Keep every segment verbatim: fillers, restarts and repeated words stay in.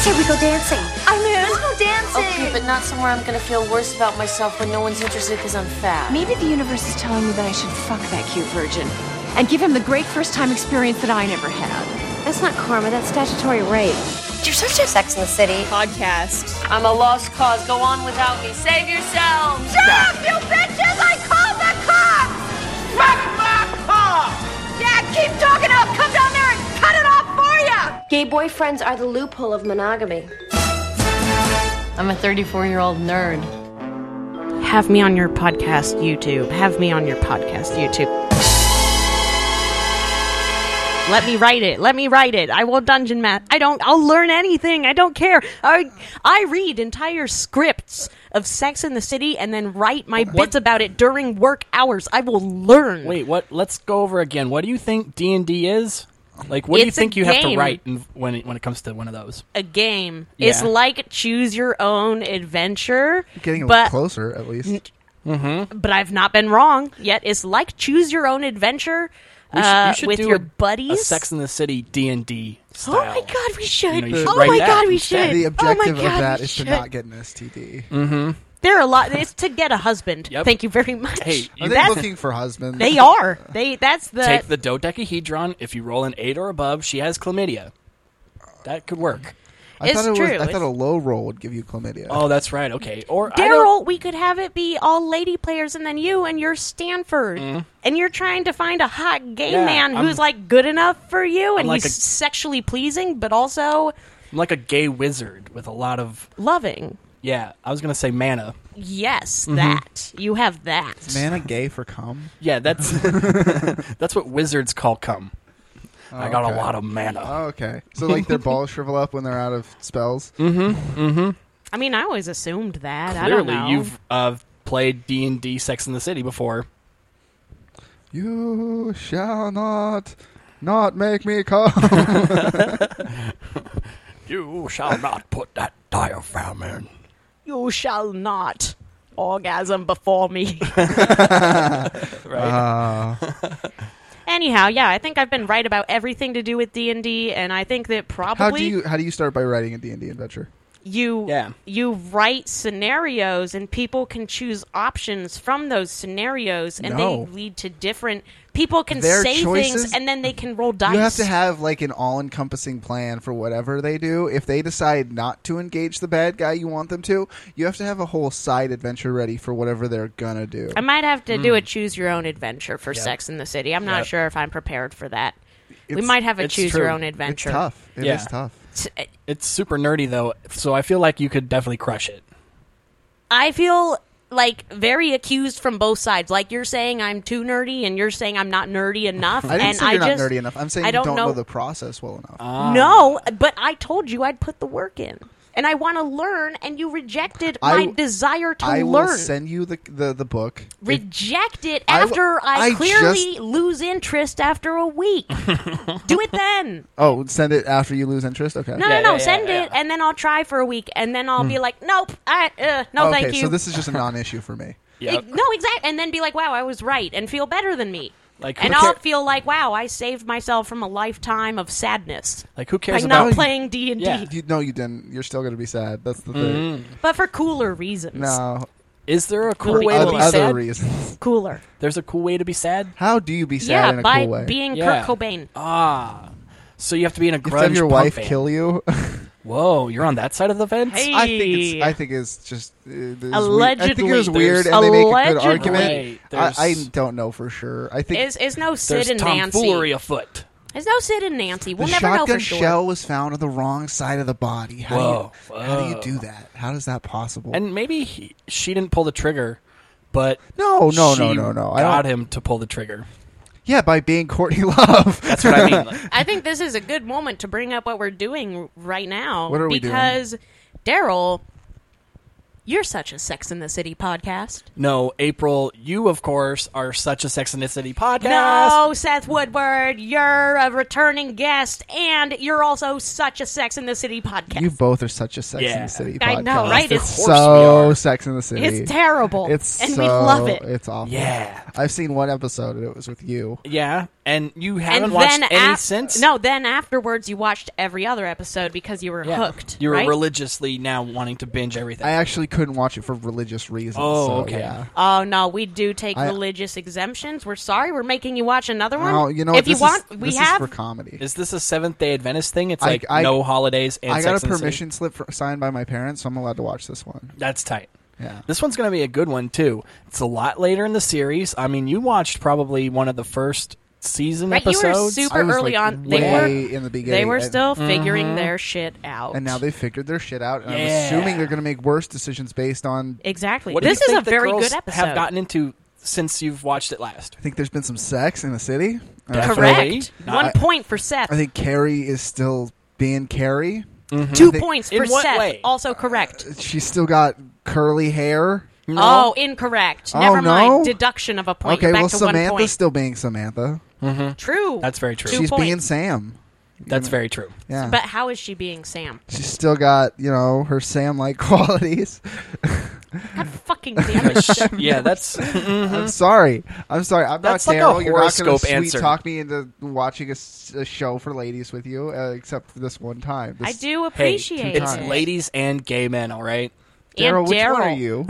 say we go dancing. I'm in. Let's go dancing. Okay, but not somewhere I'm gonna feel worse about myself when no one's interested because I'm fat. Maybe the universe is telling me that I should fuck that cute virgin and give him the great first-time experience that I never had. That's not karma, that's statutory rape. You're such a Sex in the City Podcast. I'm a lost cause. Go on without me. Save yourselves. Shut up, you bitches! I called the cops! Fuck my car! Yeah, keep talking. I'll come down there and cut it off for you! Gay boyfriends are the loophole of monogamy. I'm a thirty-four-year-old nerd. Have me on your podcast, YouTube. Have me on your podcast, YouTube. Let me write it. Let me write it. I will dungeon math. I don't, I'll learn anything. I don't care. I, I read entire scripts of Sex in the City and then write my What? bits about it during work hours. I will learn. Wait, what? Let's go over again. What do you think D and D is? Like, what do you It's a think you have to game. write in, when it, when it comes to one of those? A game. Yeah. It's like choose your own adventure. Getting a but, little closer, at least. Mm-hmm. But I've not been wrong yet. It's like choose your own adventure We sh- uh, you should with do your a, buddies. a Sex in the City D and D style. Oh my god, we should. You know, you should oh write my that god, we instead. should. The objective oh my god, of that we is should. to not get an S T D. Mm-hmm. There are a lot. It's to get a husband. Yep. Thank you very much. Hey, Are you they That's- looking for husbands? They are. They. That's the. take the dodecahedron. If you roll an eight or above, she has chlamydia. That could work. I It's thought it true. Was, I It's- thought a low roll would give you chlamydia. Oh, that's right. Okay. Or I don't- Daryl, we could have it be all lady players, and then you and you're Stanford, and you're trying to find a hot gay Mm. Yeah, man who's I'm- like good enough for you, and I'm like he's a- sexually pleasing, but also I'm like a gay wizard with a lot of loving. yeah. I was gonna say mana. Yes, Mm-hmm. that you have that. Is mana gay for cum? Yeah, that's that's what wizards call cum. I got okay. a lot of mana. Oh, okay. So, like, their balls shrivel up when they're out of spells? Mm-hmm. Mm-hmm. I mean, I always assumed that. I don't Clearly, know. you've uh, played D and D Sex in the City before. You shall not, not make me come. You shall not put that diaphragm in. You shall not orgasm before me. Right. Uh, Anyhow, yeah, I think I've been right about everything to do with D and D, and I think that probably how do you how do you start by writing a D and D adventure? you Yeah. you write scenarios, and people can choose options from those scenarios, and No. they lead to different. People can Their say choices- things, and then they can roll dice. You have to have like an all-encompassing plan for whatever they do. If they decide not to engage the bad guy you want them to, you have to have a whole side adventure ready for whatever they're gonna do. I might have to do a choose your own adventure for Yep. Sex in the City. I'm not Yep. sure if I'm prepared for that. we It's- might have a it's choose true. your own It's adventure. tough. It is Yeah. tough. T- It's super nerdy though, so I feel like you could definitely crush it. I feel like very accused from both sides. Like you're saying I'm too nerdy, and you're saying I'm not nerdy enough. I didn't and say you're I not just, nerdy enough. I'm saying I you don't don't know- know the process well enough. Ah. No, but I told you I'd put the work in, and I want to learn, and you rejected I- my desire to I will learn. send you the the, the book. If- Reject it I w- after I, I clearly just- lose interest after a week. Do it then. oh, send it after you lose interest. Okay. No, Yeah, no, no. yeah, Send yeah, it, yeah. and then I'll try for a week, and then I'll be like, nope, I, uh, no, okay, thank you. so this is just a non-issue for me. Yep. It- no, exactly, and then be like, wow, I was right, and feel better than me. Like who, And I'll care- feel like, wow, I saved myself from a lifetime of sadness like who by cares not about playing D and Yeah. D, You, no, you didn't. You're still going to be sad. That's the thing. Mhm. but for cooler reasons. No, Is there a cool Really way to cool. be other sad? reasons. Cooler. There's a cool way to be sad? How do you be sad Yeah, in a by cool way? being Yeah. Kurt Cobain. Ah. So you have to be in a you have grunge to have your punk wife band. kill you. Whoa, you're on that side of the fence? Hey. I think it's. I think it's just. Uh, it's we- I think Allegedly. it was weird, There's- and they make a good Allegedly. argument. Right, I, there's- I don't know for sure. I think Is is no Sid There's and Nancy. tomfoolery afoot. There's no Sid and Nancy. We'll the never know shotgun for sure. shell was found on the wrong side of the body. How Whoa, do you? How do you whoa. do that? How is that possible? And maybe he, she didn't pull the trigger, but no, no, she no, no, no. I got don't, him to pull the trigger. yeah, by being Courtney Love. That's what I mean. Like, I think this is a good moment to bring up what we're doing right now. What are we doing? Because Daryl, You're such a Sex in the City podcast. No, April, you, of course, are such a Sex and the City podcast. No, Seth Woodward, you're a returning guest, and you're also such a Sex in the City podcast. You both are such a Sex Yeah. in the City I podcast. know, right? Of It's course we so are. Sex in the City. It's terrible. It's and so, we love it. It's awful. Yeah. I've seen one episode and it was with you. Yeah, and you haven't And watched then any af- since? No, then afterwards you watched every other episode because you were Yeah. hooked. You were right? religiously now wanting to binge everything. I actually couldn't watch it for religious reasons. Oh, so, okay. Yeah. Oh no, we do take I- religious exemptions. We're sorry, we're making you watch another one. No, you know, if this you want, is, we this have. is for comedy. Is this a Seventh-day Adventist thing? It's I- like I- no holidays and I Sex got a and the City? permission slip for, signed by my parents, so I'm allowed to watch this one. That's tight. Yeah. This one's going to be a good one, too. It's a lot later in the series. I mean, you watched probably one of the first season Right, you were episodes. super I was, early like, on. They way were in the beginning. they were and- still Mm-hmm. figuring their shit out. And now they figured their shit out, and I'm Yeah. assuming they're going to make worse decisions based on. exactly. What do This you is think a the very girls good episode. have gotten into since you've watched it last? I think there's been some sex in the city. And I Definitely. think- Correct. Not- One I- point for Seth. I think Carrie is still being Carrie. Two I think- points In for what Seth. way? Also correct. She's still got curly hair. Oh, incorrect. Oh, Never mind. no? Deduction of a point. Okay, Back well, to one Samantha's point. still being Samantha. True. That's very true. Two She's points. being Sam. That's very true. Yeah. But how is she being Sam? She's still got, you know, her Sam-like qualities. God fucking damn it. yeah, that's I'm sorry. I'm sorry. I'm That's not like a Daryl. You're not going horoscope to sweet answer. talk me into watching a, s- a show for ladies with you, uh, except for this one time. I This- do hey, appreciate it's it. ladies and gay men, all right? And Daryl, which one are Daryl. you?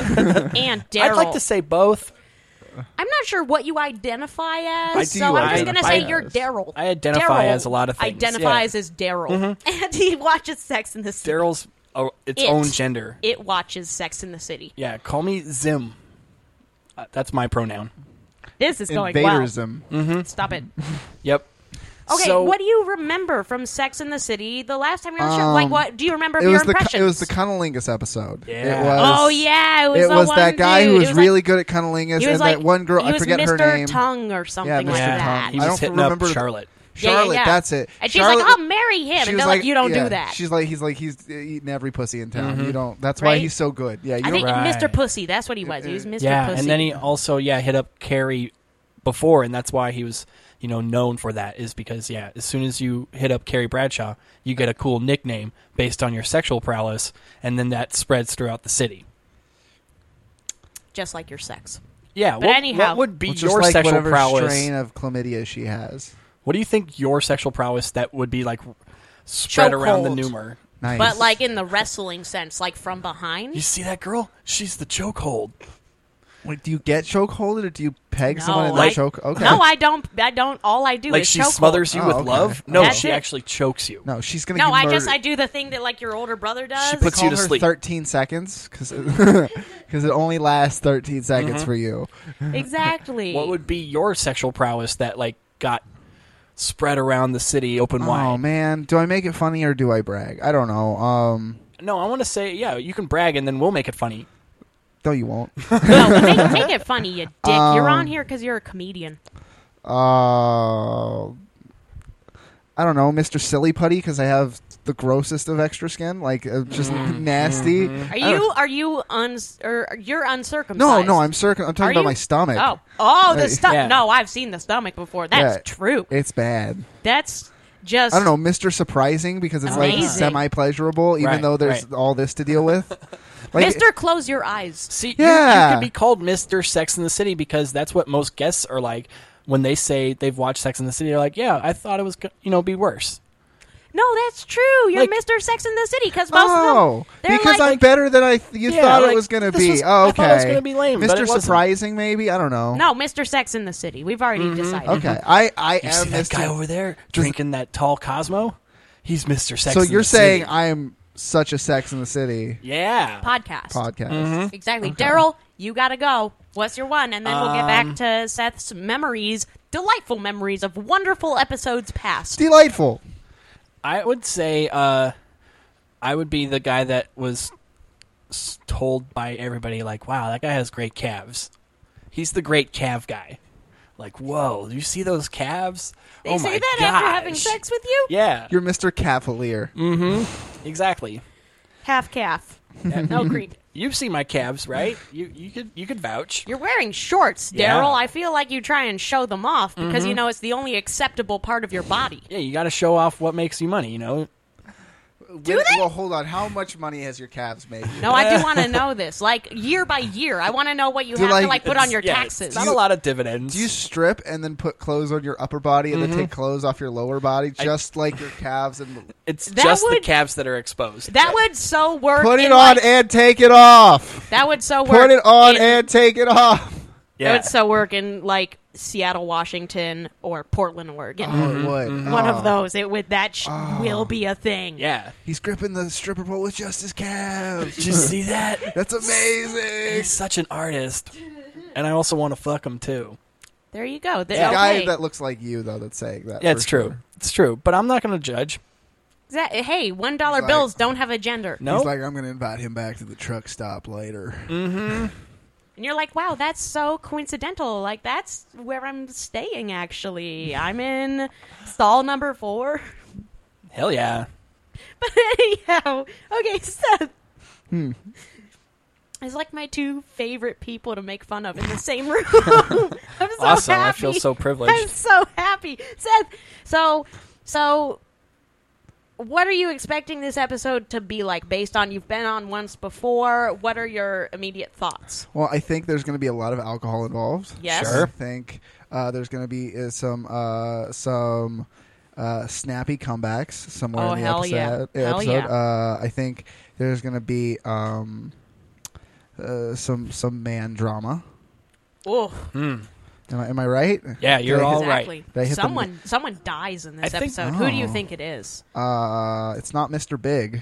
And Daryl. I'd like to say both. I'm not sure what you identify as, I do so I'm just going to identify say you're as. Daryl. I identify Daryl as a lot of things, Identifies yeah. as Daryl. And he watches Sex in the City. Daryl's oh, its It. own gender. It watches Sex in the City. Yeah, call me Zim. Uh, that's my pronoun. This is going well. Invaderism. Stop it. Yep. Okay, So- what do you remember from Sex in the City the last time you were on the show? Um, Like, what do you remember of It your was the impressions? it was the cunnilingus episode. Yeah. It was, oh yeah, it was it the was one that guy dude. who It was, like- really good at cunnilingus, he and was like, that one girl he I was forget Mister her name. Tongue or something Yeah, like Mister that. Tongue. He I was don't hitting up remember- Charlotte. Yeah, yeah, Charlotte, yeah. that's it. And she's Charlotte, like, "I'll marry him," she and was they're like, "You don't yeah, do that." She's like, he's like, he's eating every pussy in town. Mm-hmm. You don't. That's why Right? he's so good. Yeah, you I don't. think Right. Mister Pussy. That's what he was. He was Mister Yeah, Pussy. and then he also yeah hit up Carrie before, and that's why he was you know known for that is because yeah, as soon as you hit up Carrie Bradshaw, you get a cool nickname based on your sexual prowess, and then that spreads throughout the city. just like your sex. Yeah, But what, anyhow- what would be Well, just your like sexual whatever prowess? strain of chlamydia she has. What do you think your sexual prowess that would be like spread around the Chokehold. numer? Nice. But like in the wrestling sense, like from behind. You see that girl? She's the chokehold. Wait, do you get chokeholded or do you peg No, someone and I- then choke? Okay. No, I don't. I don't. All I do Like is she chokehold. smothers you Oh, with okay. love? No, That's she it. actually chokes you. No, she's gonna. No, get I just murdered. I do the thing that like your older brother does. She puts Call you to her sleep. thirteen seconds because it only lasts thirteen seconds Mm-hmm. for you. Exactly. What would be your sexual prowess that like got spread around the city open Oh wide? man, do I make it funny or do I brag? I don't know. Um, No, I want to say yeah. You can brag, and then we'll make it funny. no, you won't. No, make, make it funny, you dick. you're Um, on here because you're a comedian. Uh, I don't know, Mister Silly Putty, because I have the grossest of extra skin, like uh, just Mm-hmm. nasty. Are I you? don't- Are you uns? Or you're uncircumcised? No, no, I'm circ- I'm talking Are about you? my stomach. Oh, oh, the Hey. stomach. Yeah. No, I've seen the stomach before. That's Yeah. true. It's bad. That's just. I don't know, Mister Surprising, because it's like Amazing. semi pleasurable, even Right, though there's right. all this to deal with. Like, Mister Close your eyes. See, Yeah. you, you could be called Mister Sex in the City because that's what most guests are like when they say they've watched Sex in the City. They're like, yeah, I thought it was, go- you know, be worse. No, that's true. You're Like- Mister Sex in the City because most Oh, of them. They're because like, I'm better than I th- you Yeah, thought like, it was going to this be. was- oh, I okay. thought it was gonna be lame, but Mister it wasn't. Surprising, maybe? I don't know. No, Mister Sex in the City. We've already decided. Okay, I, I You am see that Mister guy over there drinking that tall Cosmo? He's Mister Sex So in you're the saying City. I am such a Sex in the City Yeah. Podcast. podcast. Mm-hmm. Exactly. Daryl, you got to go. What's your one? And then we'll get Um, back to Seth's memories, delightful memories of wonderful episodes past. Delightful. I would say uh, I would be the guy that was s- told by everybody, like, wow, that guy has great calves. He's the great calf guy. Like, whoa, do you see those calves? They oh say my that gosh. after having sex with you? Yeah, You're Mister Cavalier. Mm. exactly. Half calf. No creep. You've seen my calves, right? You you could you could vouch. You're wearing shorts, Yeah. Daryl. I feel like you try and show them off because, you know, it's the only acceptable part of your body. Yeah, you got to show off what makes you money, you know? Do they? Well, hold on. How much money has your calves made? you? No, I do want to know this. Like, year by year, I want to know what you Do, have to, like, like, put on It's- your yeah, taxes. It's not a lot of dividends. Do you strip and then put clothes on your upper body and then take clothes off your lower body, just like your calves? And it's That just the would- calves that are exposed. That would so work. put it in, on like- and take it off. That would so work. Put it on in, and take it off. That yeah. would so work in, like, Seattle, Washington, or Portland, Oregon. Oh, it would. One Oh. of those. It would. That sh- will be a thing. yeah. He's gripping the stripper pole with just his calves. Did you see that? That's amazing. He's such an artist. And I also want to fuck him, too. There you go. There, It's a guy okay. that looks like you, though, that's saying that. Yeah, for it's true. sure. It's true. But I'm not going to judge. That- hey, one dollar He's like- bills don't have a gender. No. He's like, I'm going to invite him back to the truck stop later. And you're like, wow, that's so coincidental. Like, that's where I'm staying, actually. I'm in stall number four. Hell yeah. But anyhow, okay, Seth. Hmm. It's like my two favorite people to make fun of in the same room. I'm so Awesome. happy. I feel so privileged. I'm so happy. Seth, so, so, what are you expecting this episode to be like based on you've been on once before? What are your immediate thoughts? Well, I think there's going to be a lot of alcohol involved. Yes. Sure. I think uh, there's going to be uh, some uh, some uh, snappy comebacks somewhere Oh, in the hell episode. yeah. Hell episode. yeah. Uh, I think there's going to be um, uh, some some man drama. Oh, Am I, am I right? Yeah, you're Did I hit- all right. exactly. They hit the- Someone, someone dies in this I think- episode. Who do you Oh. think it is? Uh, it's not Mister Big.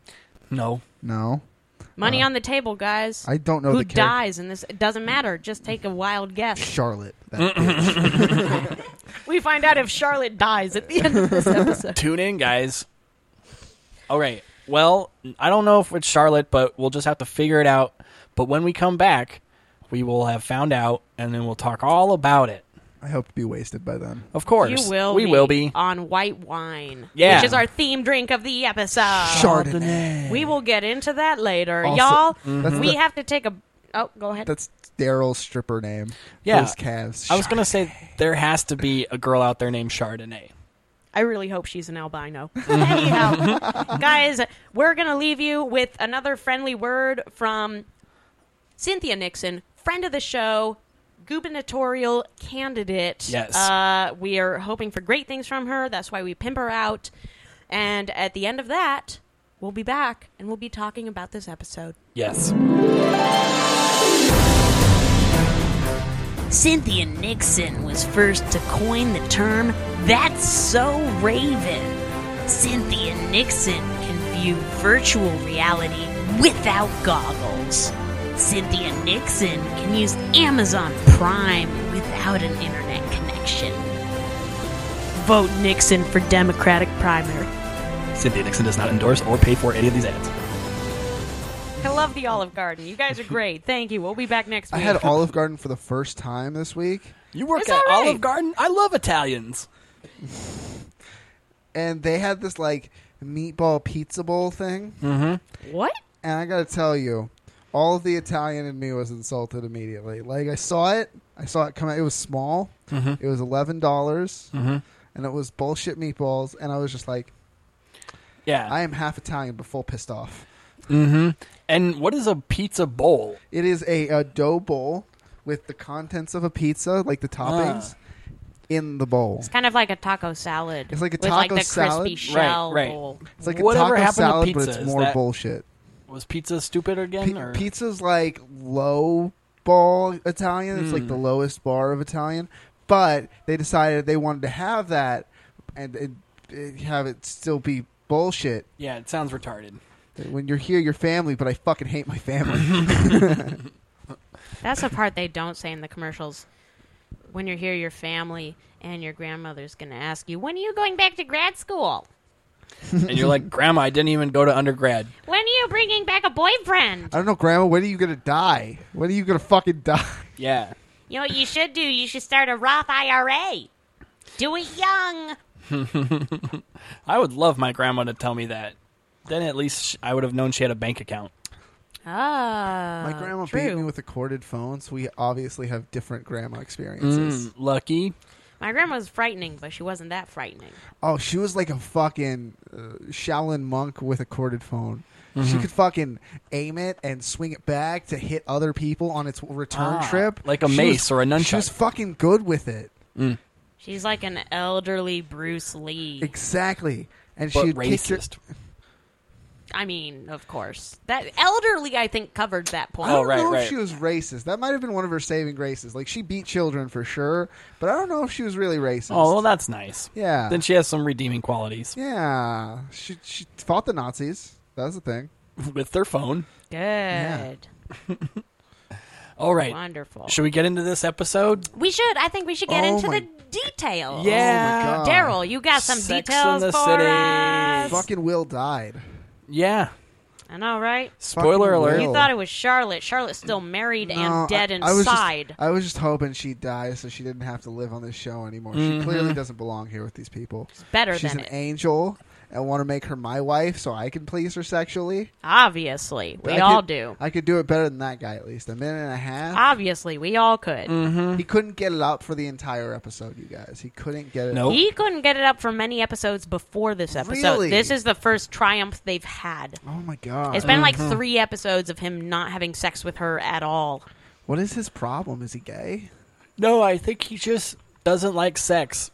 No. No, Money on the table, guys. I don't know Who the character. dies in this? It doesn't matter. Just take a wild guess. Charlotte. That bitch. We find out if Charlotte dies at the end of this episode. Tune in, guys. All right. Well, I don't know if it's Charlotte, but we'll just have to figure it out. But when we come back, we will have found out, and then we'll talk all about it. I hope to be wasted by then. Of course. You will. We be will be. on white wine. Yeah. which is our theme drink of the episode. Chardonnay. We will get into that later, Also- y'all. That's We the- have to take a. Oh, go ahead. That's Daryl's stripper name. Yeah. For his calves. I was going to say there has to be a girl out there named Chardonnay. I really hope she's an albino. Anyhow, guys, we're going to leave you with another friendly word from Cynthia Nixon, friend of the show, gubernatorial candidate. Yes. Uh, we are hoping for great things from her. That's why we pimp her out. And at the end of that, we'll be back and we'll be talking about this episode. Yes. Cynthia Nixon was first to coin the term, "That's so Raven." Cynthia Nixon can view virtual reality without goggles. Cynthia Nixon can use Amazon Prime without an internet connection. Vote Nixon for Democratic primary. Cynthia Nixon does not endorse or pay for any of these ads. I love the Olive Garden. You guys are great. Thank you. We'll be back next I week. had Olive Garden for the first time this week, You work It's at all right. Olive Garden? I love Italians. and they had this like meatball pizza bowl thing. What? And I gotta tell you, all of the Italian in me was insulted immediately. Like I saw it, I saw it come out. It was small. It was eleven dollars, and it was bullshit meatballs. And I was just like, Yeah. I am half Italian, but full pissed off. Mm-hmm. And what is a pizza bowl? It is a, a dough bowl with the contents of a pizza, like the toppings, in the bowl. It's kind of like a taco salad. It's like a with like taco the salad. crispy Right, shell right. bowl. It's like Whatever a taco happened to salad, pizza? but it's Is more that- bullshit. Was pizza stupid again? P- or? pizza's like low ball Italian. It's like the lowest bar of Italian. But they decided they wanted to have that and, and, and have it still be bullshit. Yeah, it sounds retarded. When you're here, you're family, but I fucking hate my family. That's the part they don't say in the commercials. When you're here, your family and your grandmother's going to ask you, when are you going back to grad school? And you're like, Grandma, I didn't even go to undergrad. When are you bringing back a boyfriend? I don't know, Grandma. When are you gonna die? When are you gonna fucking die? Yeah. You know what you should do? You should start a Roth I R A. Do it young. I would love my grandma to tell me that. Then at least sh- I would have known she had a bank account. Ah, My grandma true. beat me with a corded phone, so we obviously have different grandma experiences. Mm, lucky. My grandma was frightening, but she wasn't that frightening. Oh, she was like a fucking uh, Shaolin monk with a corded phone. She Mm-hmm. could fucking aim it and swing it back to hit other people on its return Ah, trip. like a She mace was- or a nunchuck. She was fucking good with it. She's like an elderly Bruce Lee. Exactly. And But she'd kick your, racist. I mean, of course. That elderly, I think, covered that point. I don't Oh, right, know right. if she was racist. That might have been one of her saving graces. Like, she beat children for sure, but I don't know if she was really racist. Oh, well, that's nice. yeah. Then she has some redeeming qualities yeah. She, she fought the Nazis. That was the thing. with their phone. Good. All right. Wonderful. Should we get into this episode? We should. I think we should get Oh into my- the details. Yeah. Oh, my God. Daryl, you got some Sex details in the for City. us. Fucking Will died. Yeah. I know, right? Spoiler Fucking alert. Will. You thought it was Charlotte. Charlotte's still married No, and dead I, I was inside. just, I was just hoping she'd die so she didn't have to live on this show anymore. She clearly doesn't belong here with these people. Better She's than an it. angel. I want to make her my wife so I can please her sexually. Obviously. We I all could- do. I could do it better than that guy at least. A minute and a half. Obviously, we all could. Mm. He couldn't get it up for the entire episode, you guys. He couldn't get it Nope. He couldn't get it up for many episodes before this episode. Really? This is the first triumph they've had. Oh my god. It's been like three episodes of him not having sex with her at all. What is his problem? Is he gay? No, I think he just doesn't like sex.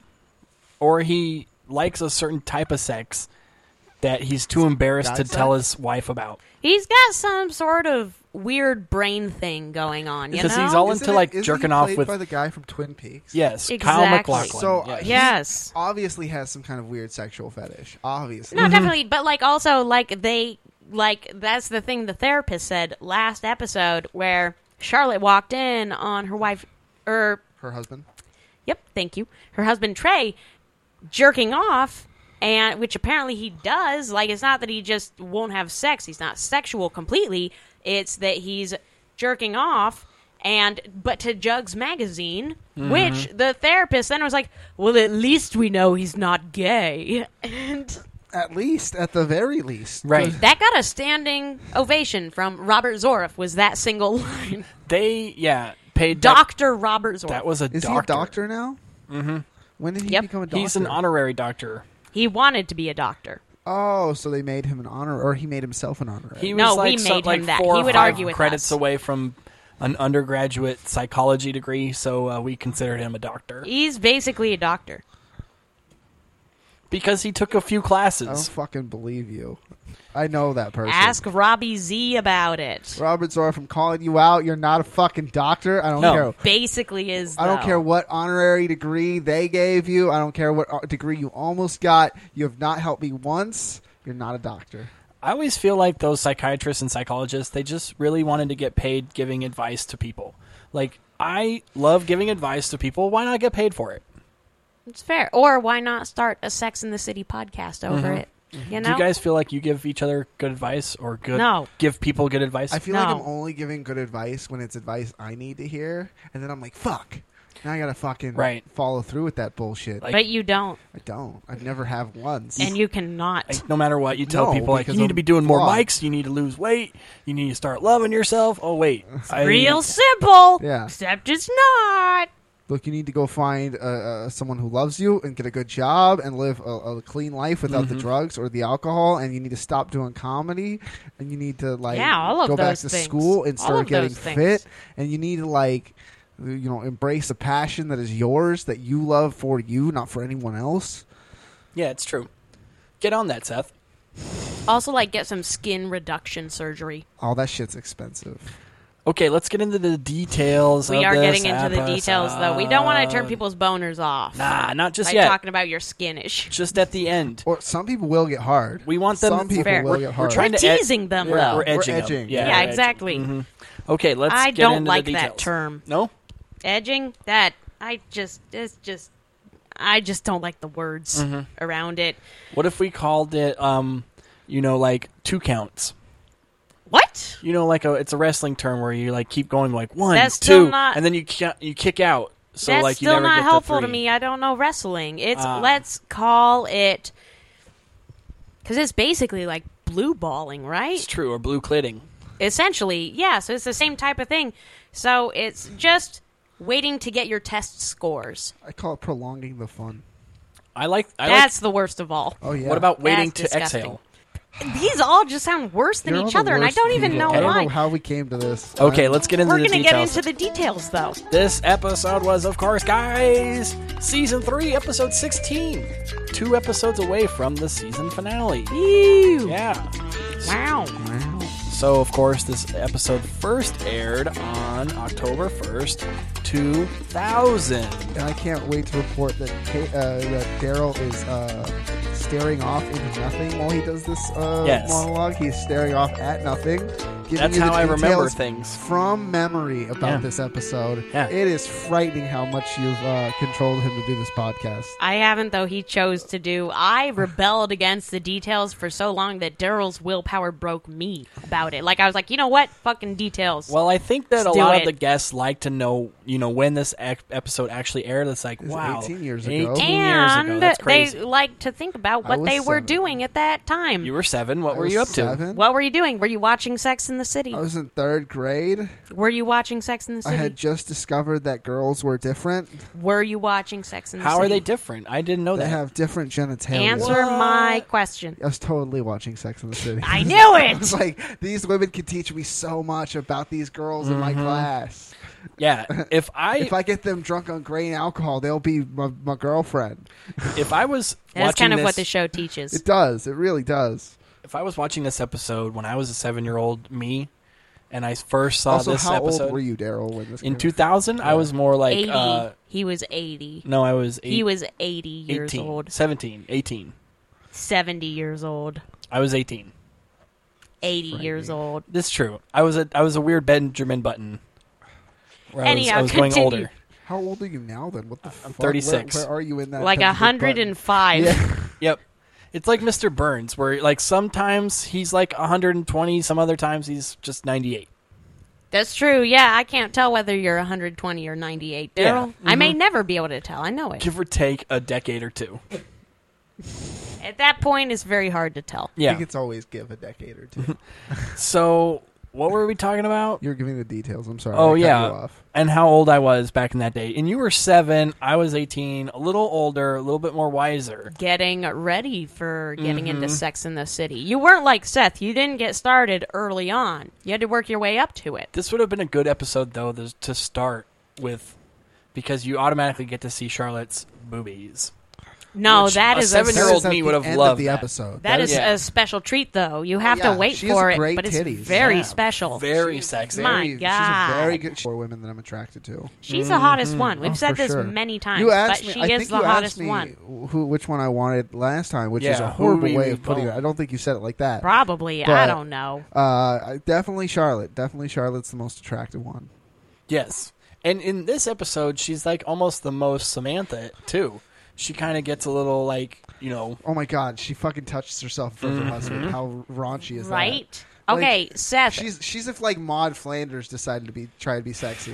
Or he likes a certain type of sex that he's too embarrassed guy to sex? tell his wife about. He's got some sort of weird brain thing going on, you Because know? he's all Isn't into, it- like, isn't he jerking off played with- by the guy from Twin Peaks. Yes, Kyle Exactly. MacLachlan. So uh, yeah. he Yes. obviously has some kind of weird sexual fetish. Obviously. No, definitely. But, like, also, like, they, like, that's the thing the therapist said last episode where Charlotte walked in on her wife, or, Her husband. yep, thank you, her husband Trey jerking off, and which apparently he does. Like, it's not that he just won't have sex. He's not sexual completely. It's that he's jerking off. And but to Jugs magazine, which the therapist then was like, well, at least we know he's not gay. And At least, at the very least. Right. that got a standing ovation from Robert Zorf, was that single line. They, yeah, paid... that- Doctor Robert Zorf. That was a Is doctor. he a doctor now? Mm-hmm. When did he Yep. become a doctor? He's an honorary doctor. He wanted to be a doctor. Oh, so they made him an honor, or he made himself an honorary. He No, was like, we so- made like him that. four He or would five argue with credits us. away from an undergraduate psychology degree, so uh, we considered him a doctor. He's basically a doctor. Because he took a few I don't classes. fucking believe you. I know that person. Ask Robbie Z about it. Robert Zorf, I'm calling you out. You're not a fucking doctor. I don't No. care. Basically is, I don't though. care what honorary degree they gave you. I don't care what uh, degree you almost got. You have not helped me once. You're not a doctor. I always feel like those psychiatrists and psychologists, they just really wanted to get paid giving advice to people. Like, I love giving advice to people. Why not get paid for it? It's fair. Or why not start a Sex in the City podcast over it? You know? Do you guys feel like you give each other good advice or good No. give people good advice? I feel like No. I'm only giving good advice when it's advice I need to hear, and then I'm like, fuck. Now I gotta fucking Right. follow through with that bullshit. Like- But you don't. I don't. I never have once. And you cannot. Like, no matter what, you tell No, people, like, because you need I'm to be doing more flawed. mics, you need to lose weight, you need to start loving yourself. Oh, wait. I- Real simple. Yeah. Except it's not. Look, you need to go find uh, uh, someone who loves you and get a good job and live a, a clean life without Mm-hmm. the drugs or the alcohol. And you need to stop doing comedy. And you need to like Yeah, all of go back those to things. school and All start of getting those things. fit. And you need to like you know embrace a passion that is yours, that you love for you, not for anyone else. Yeah, it's true. Get on that, Seth. Also, like, get some skin reduction surgery. All that shit's expensive. Okay, let's get into the details. We of are this getting into the details, though. We don't want to turn episode. people's boners off. Nah, not just by yet. talking about your skin issue. Just at the end. Or some people will get hard. We want them. Some people Fair. will We're- get we're hard. trying We're to ed- teasing them, We're, though. we're edging. We're them. edging. Yeah, Yeah, we're edging. exactly. Mhm. Okay, let's I get don't into like the that details. term. No? Edging? That, I just, it's just, I just don't like the words Mm-hmm. around it. What if we called it, um, you know, like two counts? What? You know, like a it's a wrestling term where you like keep going like one, That's two, still not- and then you ki- you kick out. So That's like you still never not get helpful to, to three. me. I don't know wrestling. It's, Ah. let's call it, because it's basically like blue balling, right? It's true, or blue clitting. Essentially, yeah. So it's the same type of thing. So it's just waiting to get your test scores. I call it prolonging the fun. I like. I That's like, the worst of all. Oh yeah. What about waiting That's to disgusting. exhale? These all just sound worse than You're all each the other, and I worst don't even people. know I don't why. know how we came to this. Okay, I'm- let's get into We're the gonna get details. into the details, though. This episode was, of course, guys, season three, episode sixteen. Two episodes away from the season finale. Ew. Yeah. Wow. So, of course, this episode first aired on October first, two thousand. And I can't wait to report that Kate, uh, that Daryl is uh, staring off into nothing while he does this uh, Yes. monologue. He's staring off at nothing. Giving That's you the how I remember details things. from memory about Yeah. this episode. Yeah. It is frightening how much you've uh, controlled him to do this podcast. I haven't, though. He chose to do. I rebelled against the details for so long that Daryl's willpower broke me about it. Like, I was like, you know what? Fucking details. Well, I think that Let's a do lot it. of the guests like to know, you know, when this ec- episode actually aired. It's like, It's wow, eighteen years ago. eighteen years ago. and That's they crazy. like to think about I what was they were seven. doing at that time. You were seven. What I were was you up to? seven. What were you doing? Were you watching Sex in the City? I was in third grade. Were you watching Sex in the I City? had just discovered that girls were different. Were you watching Sex in the How City? are they different? I didn't know They that. have different genitalia. Answer my question. I was totally watching Sex in the City. I knew I was it! like, these women can teach me so much about these girls in my Mm-hmm. class. Yeah, if I If I get them drunk on grain alcohol, they'll be my, my girlfriend. if I was That's watching kind of this, what the show teaches. It does. It really does. if I was watching this episode when I was a seven-year-old me, and I first saw also, this how episode old were you, Daryl, when this in came two thousand, I was more like eighty. uh, He was eighty. no, I was eight, He was eighty years eighteen, old. seventeen, eighteen. seventy years old. I was eighteen. eighty years old. This is true. I was a I was a weird Benjamin Button. Where Anyhow, I was, I was going continue. older. How old are you now, then? What the fuck? thirty-six. Where, where are you in that? Like Benjamin a hundred Button? and five. Yeah. Yep. It's like Mister Burns, where like sometimes he's like one hundred twenty, some other times he's just ninety-eight. That's true. Yeah, I can't tell whether you're one hundred twenty or ninety-eight, Yeah. Daryl. I may never be able to tell. I know it. Give or take a decade or two. At that point, it's very hard to tell. I Yeah. think it's always give a decade or two. So what were we talking about? You're giving the details. I'm sorry. Oh, I cut yeah. You off. And how old I was back in that day. And you were seven, I was eighteen, a little older, a little bit more wiser. Getting ready for getting Mm-hmm. into Sex in the City. You weren't like Seth. You didn't get started early on. You had to work your way up to it. This would have been a good episode, though, th- to start with, because you automatically get to see Charlotte's boobies. No, Which that a is seven-year-old That is at me the would have end of loved the that. episode. That is yeah. a special treat, though. You have yeah, to wait she has for it, great but it's titties. very Yeah. special. Very sexy. My Very- God. She's a very good for women that I'm attracted to. She's the hottest one. We've Oh, said for this sure. many times, You asked but me, she I is think the you hottest asked me one. Who, which one I wanted last time, which is Yeah, a who horrible we way would of putting it. vote. I don't think you said it like that. Probably. I But- don't know. Uh, I- definitely Charlotte. Definitely Charlotte's the most attractive one. Yes. And in this episode, she's like almost the most Samantha, too. She kind of gets a little like, you know, Oh my God, she fucking touches herself in front of her husband. How raunchy is that? Right? Like, Okay, Seth. She's she's if like Maud Flanders decided to be try to be sexy.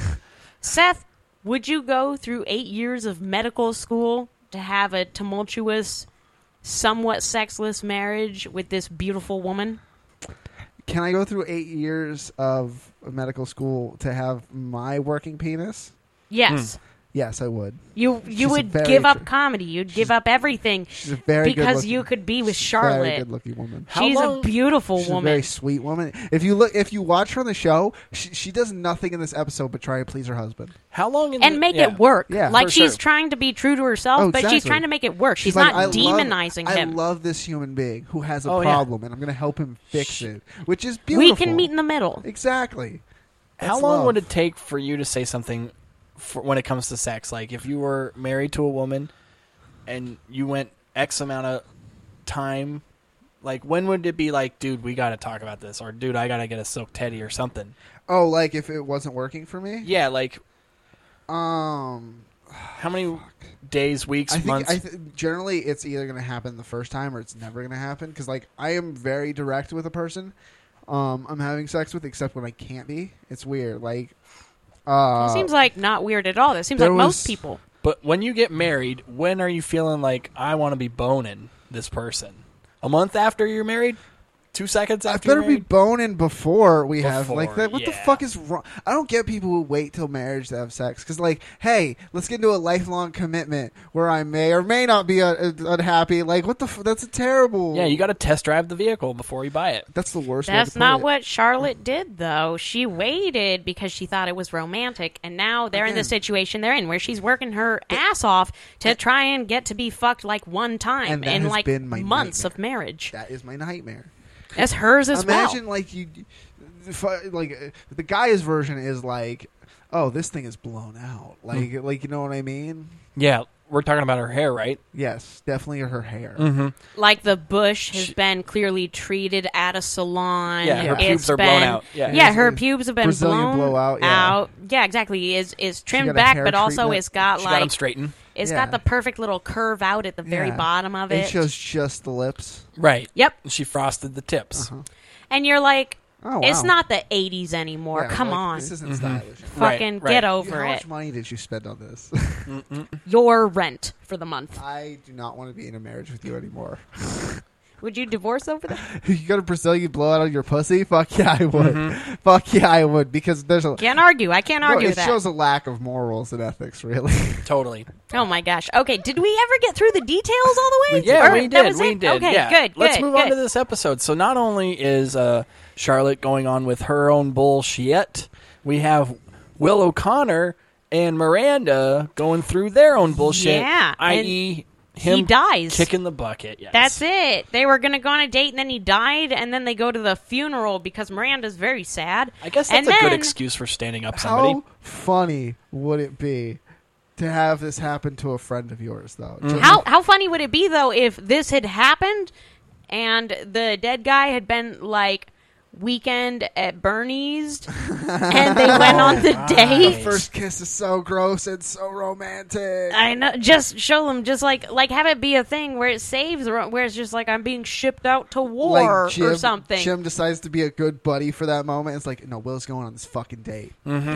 Seth, would you go through eight years of medical school to have a tumultuous, somewhat sexless marriage with this beautiful woman? Can I go through eight years of medical school to have my working penis? Yes. Yes, I would. You you She's a would very give up attr- comedy. You'd give up everything She's a very good because looking- you could be with she's a very Charlotte. good-looking woman. How She's long- a beautiful She's a woman. very sweet woman. If you look, if you watch her on the show, she, she does nothing in this episode but try to please her husband. how long in and the, make yeah. it work. Yeah, like for she's sure. trying to be true to herself, Oh, but she's exactly. trying to make it work. She's, like, not I love- demonizing I him. love this human being who has a Oh, yeah. problem, and I'm going to help him fix it, which is we beautiful. can meet in the middle. Exactly. How That's long love. would it take for you to say something for, when it comes to sex? Like if you were married to a woman and you went X amount of time, like when would it be like, dude, we got to talk about this, or dude, I got to get a silk teddy or something? Oh, like if it wasn't working for me? Yeah, like Um, how many days, weeks, I think months? I th- generally it's either going to happen the first time or it's never going to happen because like I am very direct with a person um, I'm having sex with, except when I can't be. It's weird. Like, uh, It seems like not weird at all. That seems there like most was- people. But when you get married, when are you feeling like I want to be boning this person? A month after you're married? two seconds I after better you're be married? boning before we have like Before, that. What the yeah. fuck is wrong? I don't get people who wait till marriage to have sex because, like, hey, let's get into a lifelong commitment where I may or may not be uh, unhappy. Like, what the? F- that's a terrible. Yeah, you got to test drive the vehicle before you buy it. That's the worst. way That's to put not it. what Charlotte did, though. She waited because she thought it was romantic, and now they're in the Again. situation they're in, where she's working her ass off to try and get to be fucked like one time And that in has like been my months nightmare. of marriage. That is my nightmare. That's hers as Imagine well. like you, if I- like uh, the guy's version is like, oh, this thing is blown out. Like, Hmm. like you know what I mean? Yeah, we're talking about her hair, right? Yes, definitely her hair. Mm-hmm. Like the bush has She- been clearly treated at a salon. Yeah, her It's pubes are been- blown out. Yeah. yeah, her pubes have been Brazilian blown blowout, yeah. out. Yeah, exactly. Is is trimmed got a back, hair but also treatment. it's got She got them like straightened. it's Yeah. got the perfect little curve out at the very Yeah. bottom of It it. shows just the lips. Right. Yep. She frosted the tips. Uh-huh. And you're like, Oh, it's wow. not the eighties anymore. Yeah, Come like, on. This isn't stylish. Right, Fucking right. get You- over How it. much money did you spend on this? Your rent for the month. I do not want to be in a marriage with you anymore. Would you divorce over that? You got a Brazilian blowout on your pussy? Fuck yeah, I would. Fuck yeah, I would. Because there's a Can't argue. I can't No, argue it with that. shows a lack of morals and ethics, really. Totally. Oh my gosh. Okay, did we ever get through the details all the way? Yeah, Or we that did. was We it? did. Okay, yeah. good. Let's good, move good. on to this episode. So not only is uh, Charlotte going on with her own bullshit, we have Will O'Connor and Miranda going through their own bullshit. Yeah, that is, him he dies. kicking the bucket. Yes. That's it. They were going to go on a date, and then he died, and then they go to the funeral because Miranda's very sad. I guess that's and a then, good excuse for standing up somebody. How funny would it be to have this happen to a friend of yours, though? Just- How how funny would it be though if this had happened, and the dead guy had been like weekend at Bernie's, and they went on the right. date? The first kiss is so gross and so romantic. I know. Just show them. Just like like have it be a thing where it saves, or where it's just like I'm being shipped out to war like Jim, or something. Jim decides to be a good buddy for that moment. It's like, no, Will's going on this fucking date.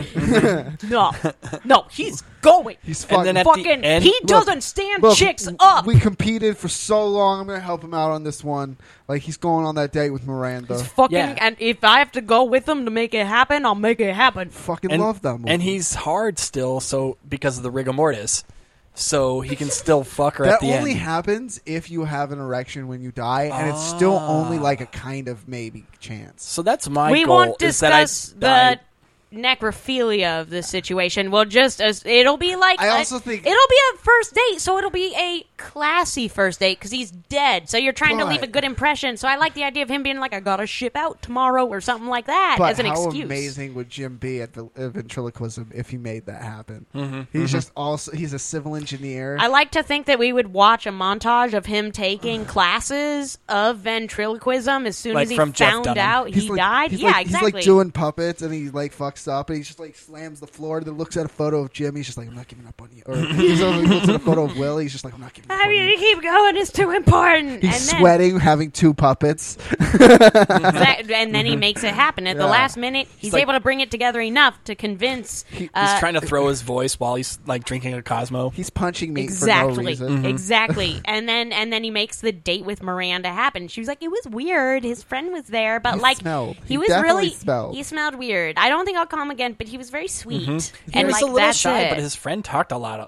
No, no, he's going. He's And fucking. then at the Fucking, end- he Look, doesn't stand Look, chicks up. We competed for so long. I'm gonna help him out on this one. Like he's going on that date with Miranda. Fucking, Yeah. and if I have to go with him to make it happen, I'll make it happen. Fucking and, love that movie. and he's hard still, so because of the rigor mortis, so he can still fuck her that at the only end. happens if you have an erection when you die, and it's still only Ah. like a kind of maybe chance. So that's my we goal. won't is that I discuss die- the necrophilia of this situation. We'll just as it'll be like I a- also think- it'll be a first date, so it'll be a classy first date because he's dead. So you're trying to leave a But- good impression. So I like the idea of him being like, "I gotta ship out tomorrow" or something like that But as an how excuse. amazing would Jim be at, the, at ventriloquism if he made that happen? Mm-hmm, He's just also he's a civil engineer. I like to think that we would watch a montage of him taking classes of ventriloquism as soon Like as he from Jeff found Dunham. out He's he like- died. He's Yeah, like, exactly. He's like doing puppets, and he like fucks up, and he just like slams the floor. Then looks at a photo of Jim. He's just like, I'm not giving up on you. Or he's over, he looks at a photo of Will. He's just like, I'm not giving up I on mean, you. keep going. It's too important. He's and then, sweating, having two puppets. Exact- and then he makes it happen at the Yeah. last minute. He's like- able to bring it together enough to convince. He's uh, trying to throw his voice while he's like drinking a Cosmo. He's punching me for no exactly, reason. exactly. And then and then he makes the date with Miranda happen. She was like, it was weird. His friend was there, but He like smelled. he, He was definitely really smelled. he smelled weird. I don't think I'll call him again, but he was very sweet. He And was like a little that's shy, it. but his friend talked a lot. Of,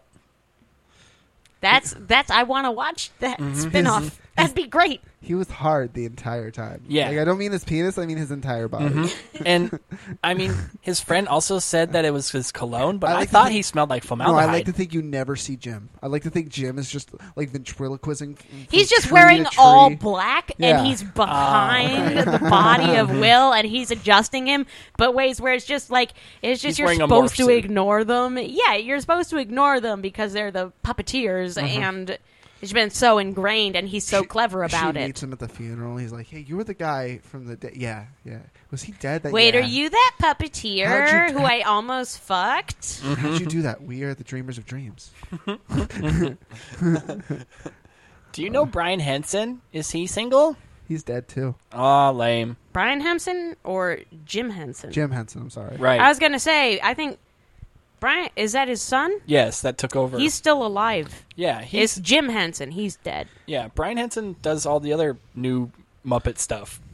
That's that's I want to watch that Mm-hmm. spin-off. His- That'd be great. He was hard the entire time. Yeah. Like, I don't mean his penis. I mean his entire body. and I mean, his friend also said that it was his cologne, but I I, like to thought think- he smelled like No, formaldehyde. I like to think you never see Jim. I like to think Jim is just like ventriloquizing. from He's just tree wearing to tree. all black, Yeah. and he's behind the body of Will, and he's adjusting him, but ways where it's just like it's just He's you're wearing a supposed morph to suit. ignore them. Yeah, you're supposed to ignore them because they're the puppeteers, Uh-huh. and it's been so ingrained, and he's so She- clever about she it. meets him at the funeral. He's like, "Hey, you were the guy from the day. Yeah, yeah. Was he dead? That Wait, yeah. are you that puppeteer How'd you- who I almost fucked? How'd you do that? We are the dreamers of dreams. Do you know Brian Henson? Is he single? He's dead too. Aw, lame. Brian Henson or Jim Henson? Jim Henson. I'm sorry. Right. I was gonna say, I think Brian is that his son? yes, that took over. He's still alive. yeah, he's It's Jim Henson. He's dead. yeah. Brian Henson does all the other new Muppet stuff.